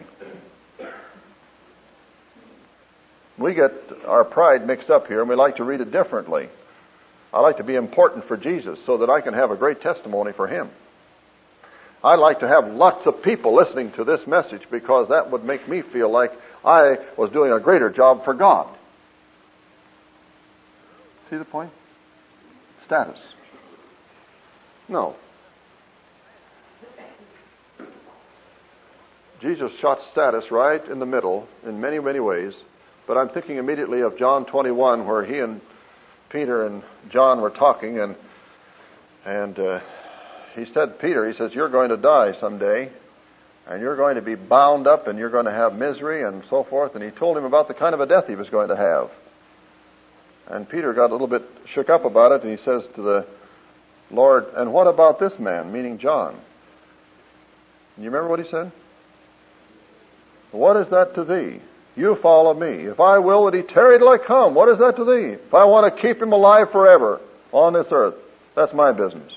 We get our pride mixed up here, and we like to read it differently. I like to be important for Jesus so that I can have a great testimony for Him. I like to have lots of people listening to this message because that would make me feel like I was doing a greater job for God. See the point? Status. No. Jesus shot status right in the middle in many, many ways. But I'm thinking immediately of John twenty-one, where he and Peter and John were talking, and and uh, he said, Peter, he says, you're going to die someday, and you're going to be bound up, and you're going to have misery, and so forth. And he told him about the kind of a death he was going to have. And Peter got a little bit shook up about it, and he says to the Lord, and what about this man, meaning John? You remember what he said? What is that to thee? You follow me. If I will that he tarry till I come, what is that to thee? If I want to keep him alive forever on this earth, that's my business.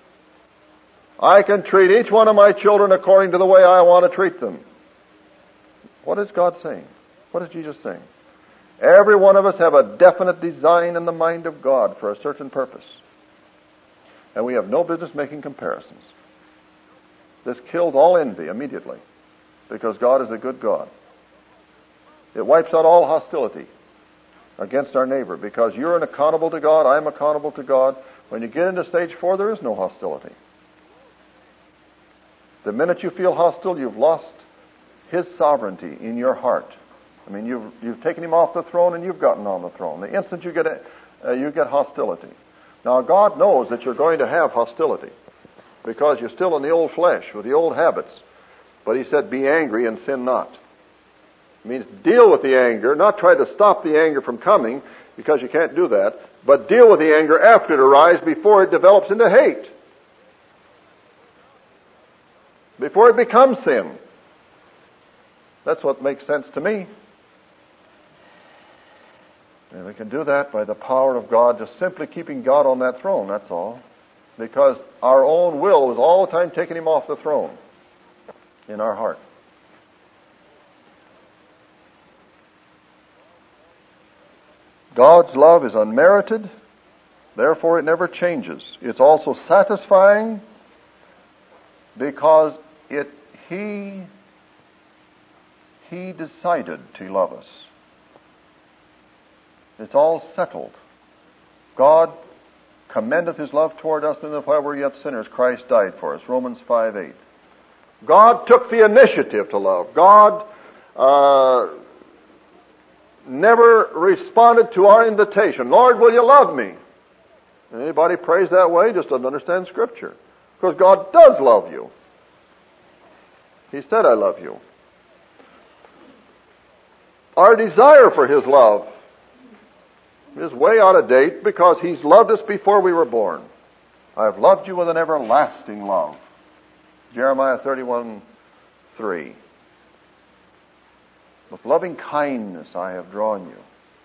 I can treat each one of my children according to the way I want to treat them. What is God saying? What is Jesus saying? Every one of us have a definite design in the mind of God for a certain purpose. And we have no business making comparisons. This kills all envy immediately, because God is a good God. It wipes out all hostility against our neighbor, because you're accountable to God, I'm accountable to God. When you get into stage four, there is no hostility. The minute you feel hostile, you've lost His sovereignty in your heart. I mean, you've you've taken Him off the throne and you've gotten on the throne. The instant you get a, uh, you get hostility. Now, God knows that you're going to have hostility because you're still in the old flesh with the old habits. But He said, be angry and sin not. It means deal with the anger, not try to stop the anger from coming, because you can't do that, but deal with the anger after it arises, before it develops into hate. Before it becomes sin. That's what makes sense to me. And we can do that by the power of God, just simply keeping God on that throne, that's all. Because our own will was all the time taking Him off the throne in our heart. God's love is unmerited, therefore it never changes. It's also satisfying, Because it He He decided to love us. It's all settled. God commendeth His love toward us, and that while we're yet sinners, Christ died for us. Romans five eight. God took the initiative to love. God uh, never responded to our invitation. Lord, will you love me? And anybody prays that way just doesn't understand Scripture. Because God does love you. He said, I love you. Our desire for His love is way out of date because He's loved us before we were born. I have loved you with an everlasting love. Jeremiah thirty-one three. With loving kindness I have drawn you.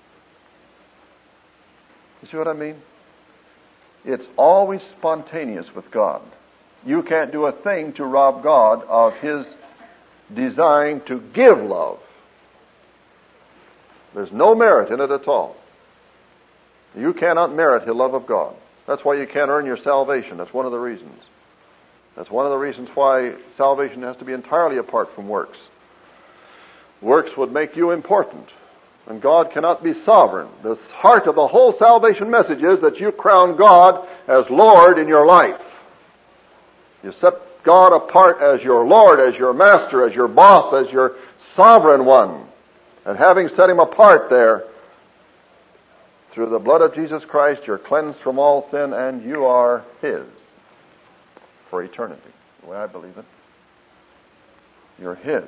You see what I mean? It's always spontaneous with God. You can't do a thing to rob God of His design to give love. There's no merit in it at all. You cannot merit the love of God. That's why you can't earn your salvation. That's one of the reasons. That's one of the reasons why salvation has to be entirely apart from works. Works would make you important, and God cannot be sovereign. The heart of the whole salvation message is that you crown God as Lord in your life. You set God apart as your Lord, as your Master, as your boss, as your sovereign one. And having set Him apart there, through the blood of Jesus Christ, you're cleansed from all sin, and you are His for eternity. The way I believe it. You're His.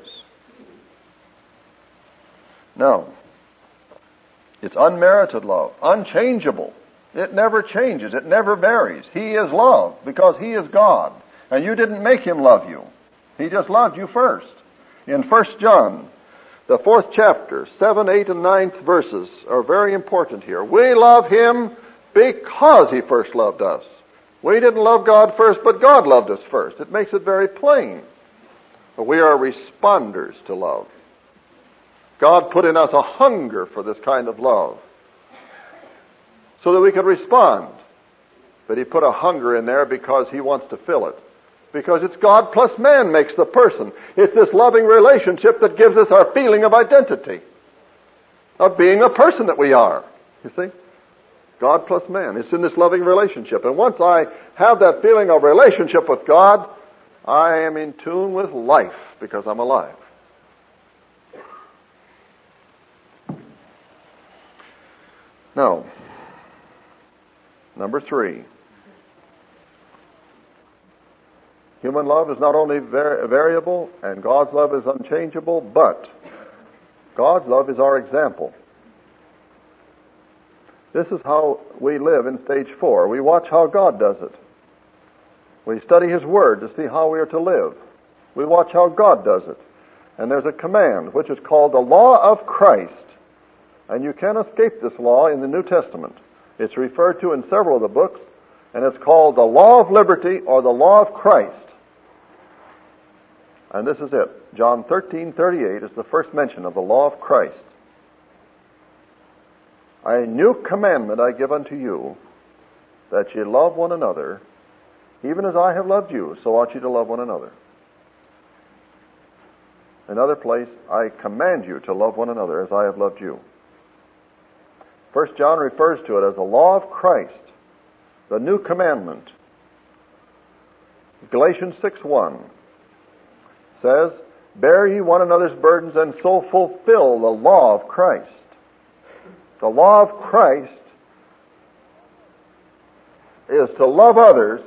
Now, it's unmerited love, unchangeable. It never changes. It never varies. He is love because He is God. And you didn't make Him love you. He just loved you first. In First John, the fourth chapter, seven, eight, and ninth verses are very important here. We love Him because He first loved us. We didn't love God first, but God loved us first. It makes it very plain. But we are responders to love. God put in us a hunger for this kind of love so that we could respond. But He put a hunger in there because He wants to fill it. Because it's God plus man makes the person. It's this loving relationship that gives us our feeling of identity, of being a person that we are. You see? God plus man. It's in this loving relationship. And once I have that feeling of relationship with God, I am in tune with life because I'm alive. Now, number three. Human love is not only var- variable, and God's love is unchangeable, but God's love is our example. This is how we live in stage four. We watch how God does it. We study His Word to see how we are to live. We watch how God does it. And there's a command which is called the law of Christ. And you can't escape this law in the New Testament. It's referred to in several of the books, and it's called the law of liberty or the law of Christ. And this is it. John thirteen thirty-eight is the first mention of the law of Christ. A new commandment I give unto you, that ye love one another, even as I have loved you, so ought ye to love one another. Another place, I command you to love one another as I have loved you. First John refers to it as the law of Christ, the new commandment. Galatians six one says, bear ye one another's burdens and so fulfill the law of Christ. The law of Christ is to love others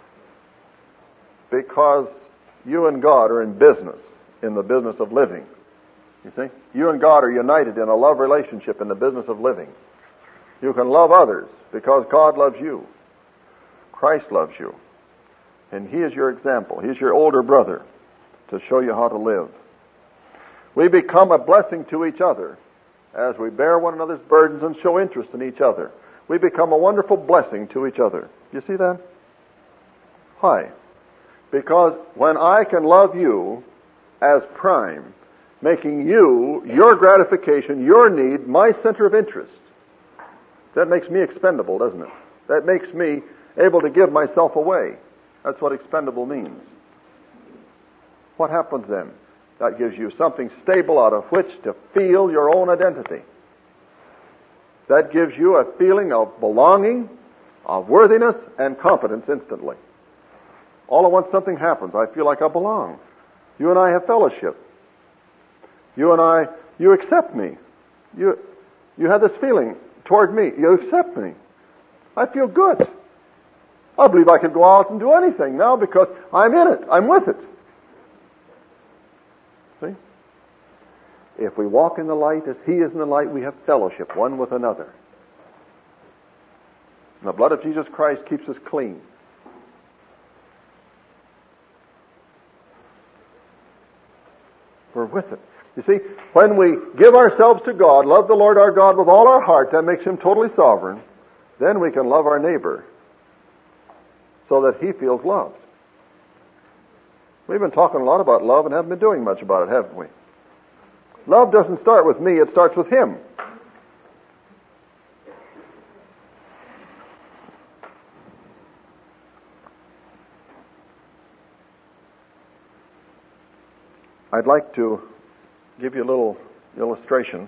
because you and God are in business, in the business of living. You see? You and God are united in a love relationship in the business of living. You can love others because God loves you. Christ loves you. And He is your example. He's your older brother to show you how to live. We become a blessing to each other as we bear one another's burdens and show interest in each other. We become a wonderful blessing to each other. You see that? Why? Because when I can love you as prime, making you, your gratification, your need, my center of interest, that makes me expendable, doesn't it? That makes me able to give myself away. That's what expendable means. what happens then? That gives you something stable out of which to feel your own identity. That gives you a feeling of belonging, of worthiness, and competence instantly. All at once something happens. I feel like I belong. You and I have fellowship. You and I, you accept me. You, you have this feeling toward me. You accept me. I feel good. I believe I could go out and do anything now because I'm in it. I'm with it. See? If we walk in the light as He is in the light, we have fellowship one with another. And the blood of Jesus Christ keeps us clean. We're with it. You see, when we give ourselves to God, love the Lord our God with all our heart, that makes Him totally sovereign, then we can love our neighbor so that he feels loved. We've been talking a lot about love and haven't been doing much about it, haven't we? Love doesn't start with me, it starts with Him. I'd like to give you a little illustration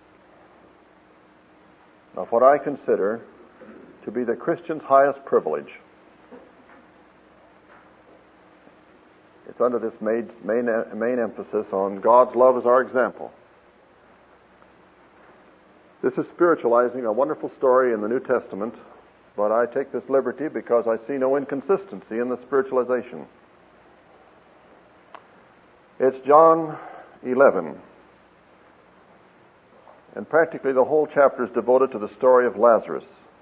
of what I consider to be the Christian's highest privilege. It's under this main, main, main emphasis on God's love as our example. This is spiritualizing a wonderful story in the New Testament, but I take this liberty because I see no inconsistency in the spiritualization. It's John eleven. And practically the whole chapter is devoted to the story of Lazarus.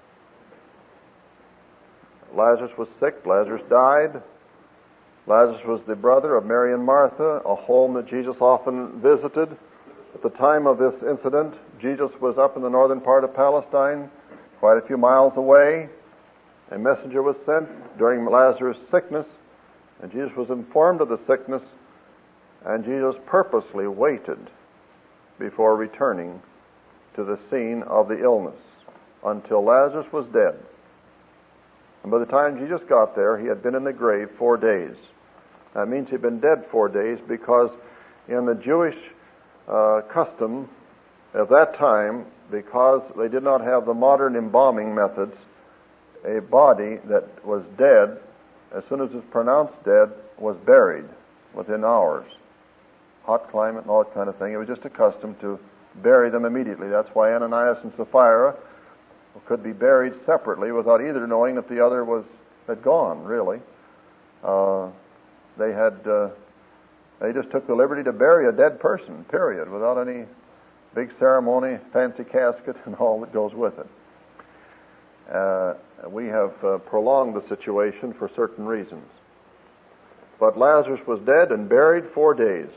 Lazarus was sick. Lazarus died. Lazarus was the brother of Mary and Martha, a home that Jesus often visited. At the time of this incident, Jesus was up in the northern part of Palestine, quite a few miles away. A messenger was sent during Lazarus' sickness, and Jesus was informed of the sickness, and Jesus purposely waited before returning to the scene of the illness until Lazarus was dead. And by the time Jesus got there, he had been in the grave four days. That means he'd been dead four days because in the Jewish uh, custom at that time, because they did not have the modern embalming methods, a body that was dead, as soon as it was pronounced dead, was buried within hours. Hot climate and all that kind of thing. It was just accustomed to bury them immediately. That's why Ananias and Sapphira could be buried separately without either knowing that the other was had gone, really. Uh, they had uh, they just took the liberty to bury a dead person, period, without any big ceremony, fancy casket, and all that goes with it. Uh, we have uh, prolonged the situation for certain reasons. But Lazarus was dead and buried four days.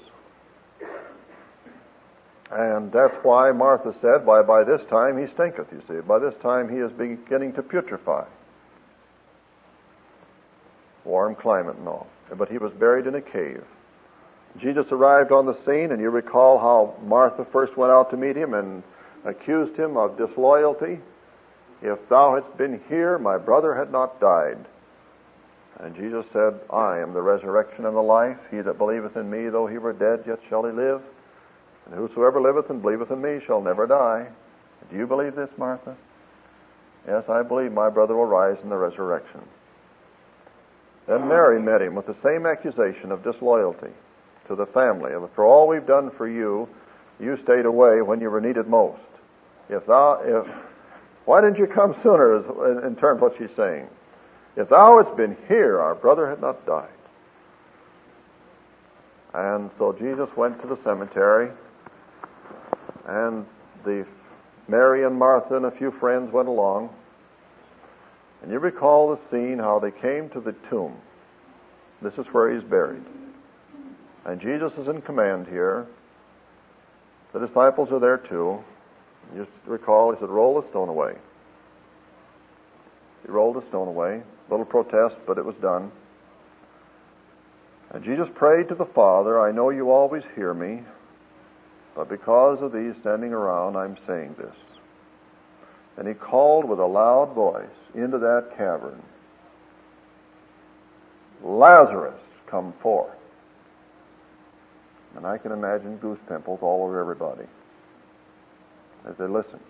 And that's why Martha said, why by this time he stinketh, you see. By this time he is beginning to putrefy. Warm climate and all. But he was buried in a cave. Jesus arrived on the scene, and you recall how Martha first went out to meet him and accused him of disloyalty. If thou hadst been here, my brother had not died. And Jesus said, I am the resurrection and the life. He that believeth in me, though he were dead, yet shall he live. And whosoever liveth and believeth in me shall never die. Do you believe this, Martha? Yes, I believe my brother will rise in the resurrection. Then Mary met him with the same accusation of disloyalty to the family. For all we've done for you, you stayed away when you were needed most. If thou, if, why didn't you come sooner, is in terms of what she's saying. If thou hadst been here, our brother had not died. And so Jesus went to the cemetery, and the Mary and Martha and a few friends went along. And you recall the scene, how they came to the tomb. This is where he's buried. And Jesus is in command here. The disciples are there too. You recall, he said, roll the stone away. He rolled the stone away. A little protest, but it was done. And Jesus prayed to the Father, I know you always hear me, but because of these standing around, I'm saying this. And he called with a loud voice into that cavern, Lazarus, come forth. And I can imagine goose pimples all over everybody as they listened.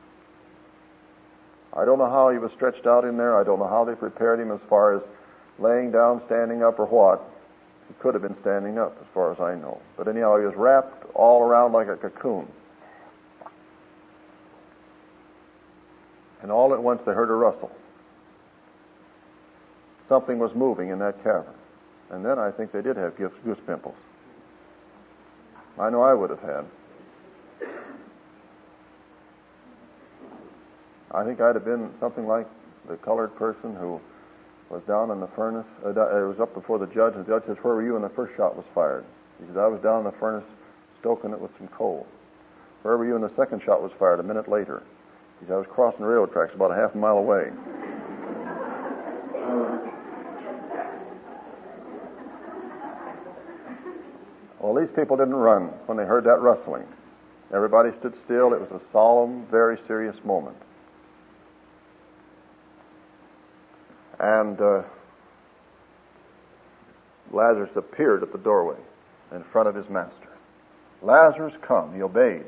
I don't know how he was stretched out in there. I don't know how they prepared him as far as laying down, standing up, or what. He could have been standing up, as far as I know. But anyhow, he was wrapped all around like a cocoon. And all at once they heard a rustle. Something was moving in that cavern. And then I think they did have goose pimples. I know I would have had. I think I'd have been something like the colored person who was down in the furnace. Uh, it was up before the judge, and the judge says, "Where were you when the first shot was fired?" He says, "I was down in the furnace stoking it with some coal." "Where were you when the second shot was fired?" "A minute later." He says, "I was crossing the railroad tracks about a half a mile away." Well, these people didn't run when they heard that rustling. Everybody stood still. It was a solemn, very serious moment. And uh, Lazarus appeared at the doorway in front of his master. "Lazarus, come." He obeyed.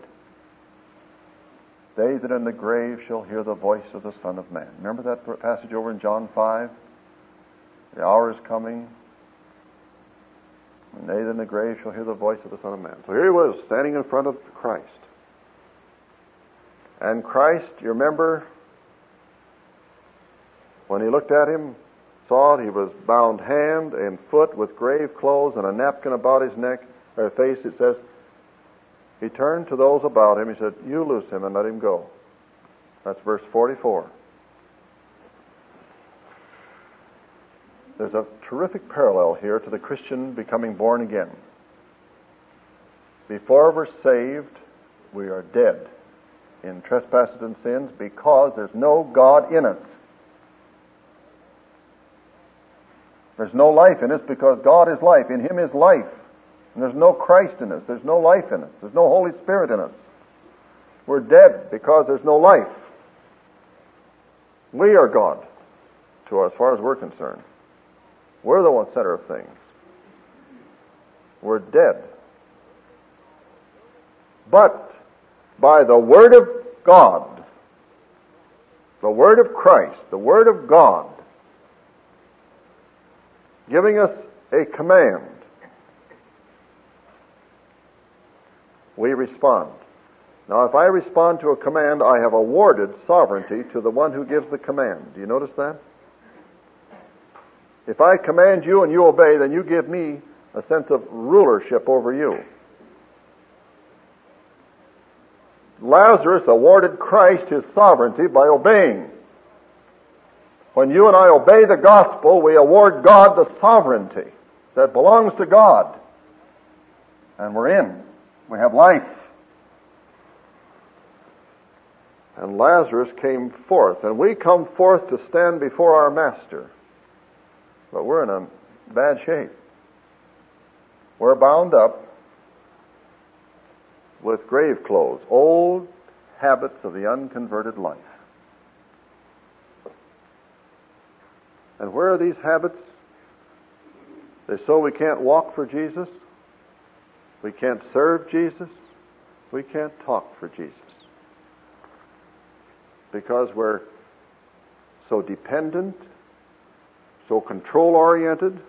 "They that are in the grave shall hear the voice of the Son of Man." Remember that passage over in John five? "The hour is coming, and they that are in the grave shall hear the voice of the Son of Man." So here he was, standing in front of Christ. And Christ, you remember, when he looked at him, saw it, he was bound hand and foot with grave clothes and a napkin about his neck, or face, it says. He turned to those about him, he said, "You loose him and let him go." That's verse forty-four. There's a terrific parallel here to the Christian becoming born again. Before we're saved, we are dead in trespasses and sins because there's no God in us. There's no life in us because God is life. In Him is life. And there's no Christ in us. There's no life in us. There's no Holy Spirit in us. We're dead because there's no life. We are God, to as far as we're concerned. We're the one center of things. We're dead. But by the Word of God, the Word of Christ, the Word of God, giving us a command, we respond. Now, if I respond to a command, I have awarded sovereignty to the one who gives the command. Do you notice that? If I command you and you obey, then you give me a sense of rulership over you. Lazarus awarded Christ his sovereignty by obeying. When you and I obey the gospel, we award God the sovereignty that belongs to God. And we're in. We have life. And Lazarus came forth, and we come forth to stand before our Master. But we're in a bad shape. We're bound up with grave clothes, old habits of the unconverted life. And where are these habits? They're so we can't walk for Jesus, we can't serve Jesus, we can't talk for Jesus. Because we're so dependent, so control-oriented,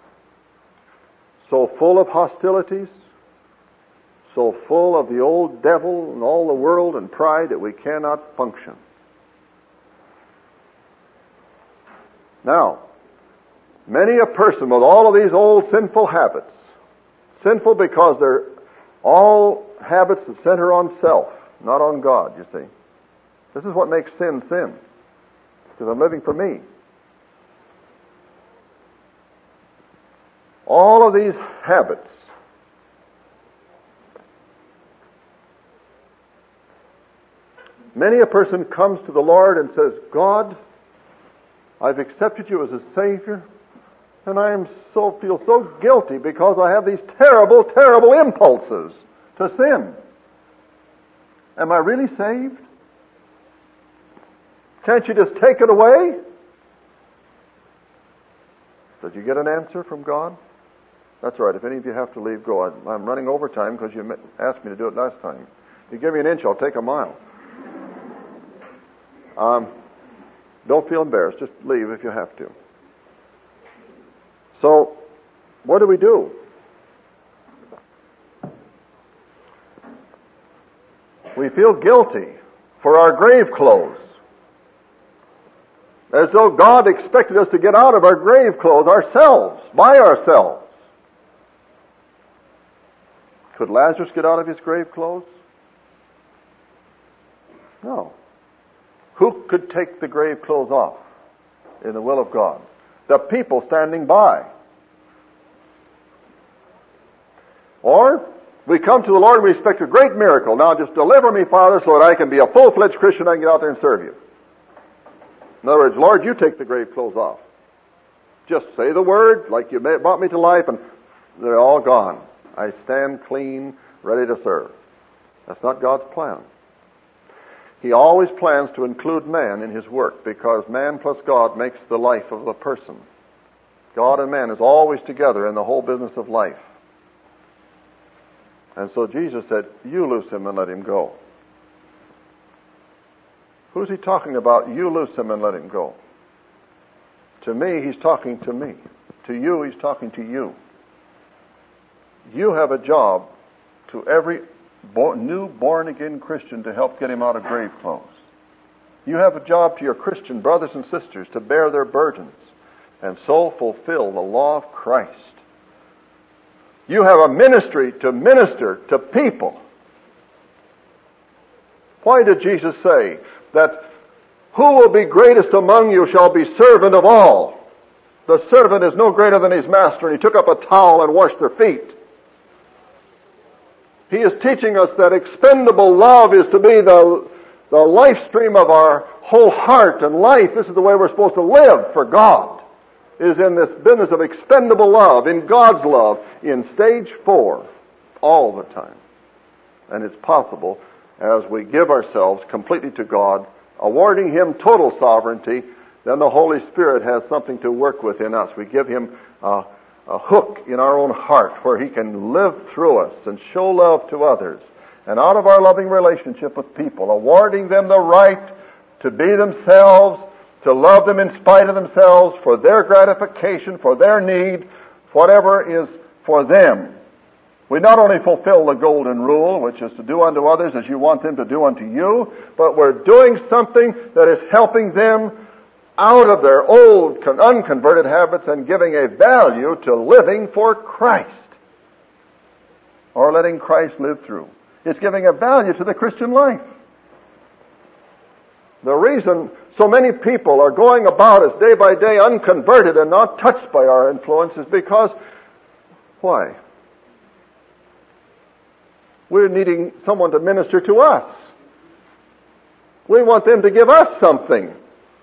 so full of hostilities, so full of the old devil and all the world and pride that we cannot function. Now, many a person with all of these old sinful habits, sinful because they're all habits that center on self, not on God, you see. This is what makes sin sin, because I'm living for me. All of these habits many a person comes to the Lord and says, "God, I've accepted you as a Savior, and I am so feel so guilty because I have these terrible, terrible impulses to sin. Am I really saved? Can't you just take it away?" Did you get an answer from God? That's all right. If any of you have to leave, go. I'm running overtime because you asked me to do it last time. If you give me an inch, I'll take a mile. Um, don't feel embarrassed. Just leave if you have to. So, what do we do? We feel guilty for our grave clothes. As though God expected us to get out of our grave clothes ourselves, by ourselves. Could Lazarus get out of his grave clothes? No. Who could take the grave clothes off in the will of God? The people standing by. Or, we come to the Lord and we expect a great miracle. Now just deliver me, Father, so that I can be a full-fledged Christian and I can get out there and serve you. In other words, Lord, you take the grave clothes off. Just say the word, like you brought me to life, and they're all gone. I stand clean, ready to serve. That's not God's plan. He always plans to include man in his work, because man plus God makes the life of the person. God and man is always together in the whole business of life. And so Jesus said, you loose him and let him go. Who's he talking about? You loose him and let him go. To me, he's talking to me. To you, he's talking to you. You have a job to every born, new born-again Christian to help get him out of grave clothes. You have a job to your Christian brothers and sisters to bear their burdens and so fulfill the law of Christ. You have a ministry to minister to people. Why did Jesus say that who will be greatest among you shall be servant of all? The servant is no greater than his master, and he took up a towel and washed their feet. He is teaching us that expendable love is to be the, the life stream of our whole heart and life. This is the way we're supposed to live for God, is in this business of expendable love, in God's love, in stage four, all the time. And it's possible as we give ourselves completely to God, awarding Him total sovereignty, then the Holy Spirit has something to work with in us. We give Him uh, a hook in our own heart where He can live through us and show love to others. And out of our loving relationship with people, awarding them the right to be themselves, to love them in spite of themselves, for their gratification, for their need, whatever is for them. We not only fulfill the golden rule, which is to do unto others as you want them to do unto you, but we're doing something that is helping them out of their old unconverted habits and giving a value to living for Christ, or letting Christ live through. It's giving a value to the Christian life. The reason so many people are going about as day by day unconverted and not touched by our influence is because, why? We're needing someone to minister to us. We want them to give us something.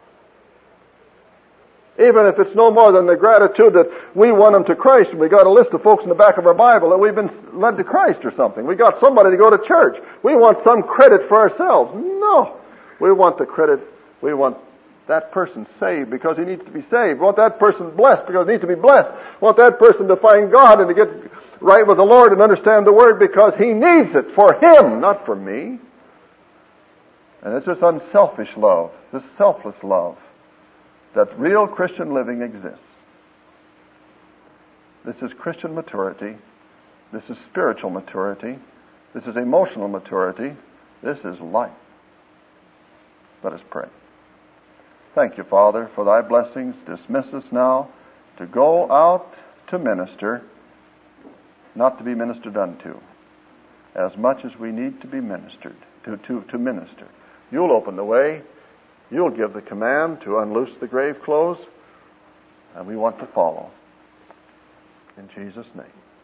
Even if it's no more than the gratitude that we won them to Christ, and we got a list of folks in the back of our Bible that we've been led to Christ or something. We got somebody to go to church. We want some credit for ourselves. No. We want the credit. We want that person saved because he needs to be saved. We want that person blessed because he needs to be blessed. We want that person to find God and to get right with the Lord and understand the Word because he needs it for him, not for me. And it's this unselfish love, this selfless love, that real Christian living exists. This is Christian maturity. This is spiritual maturity. This is emotional maturity. This is life. Let us pray. Thank you, Father, for thy blessings. Dismiss us now to go out to minister, not to be ministered unto, as much as we need to be ministered, to, to, to minister. You'll open the way. You'll give the command to unloose the grave clothes, and we want to follow. In Jesus' name.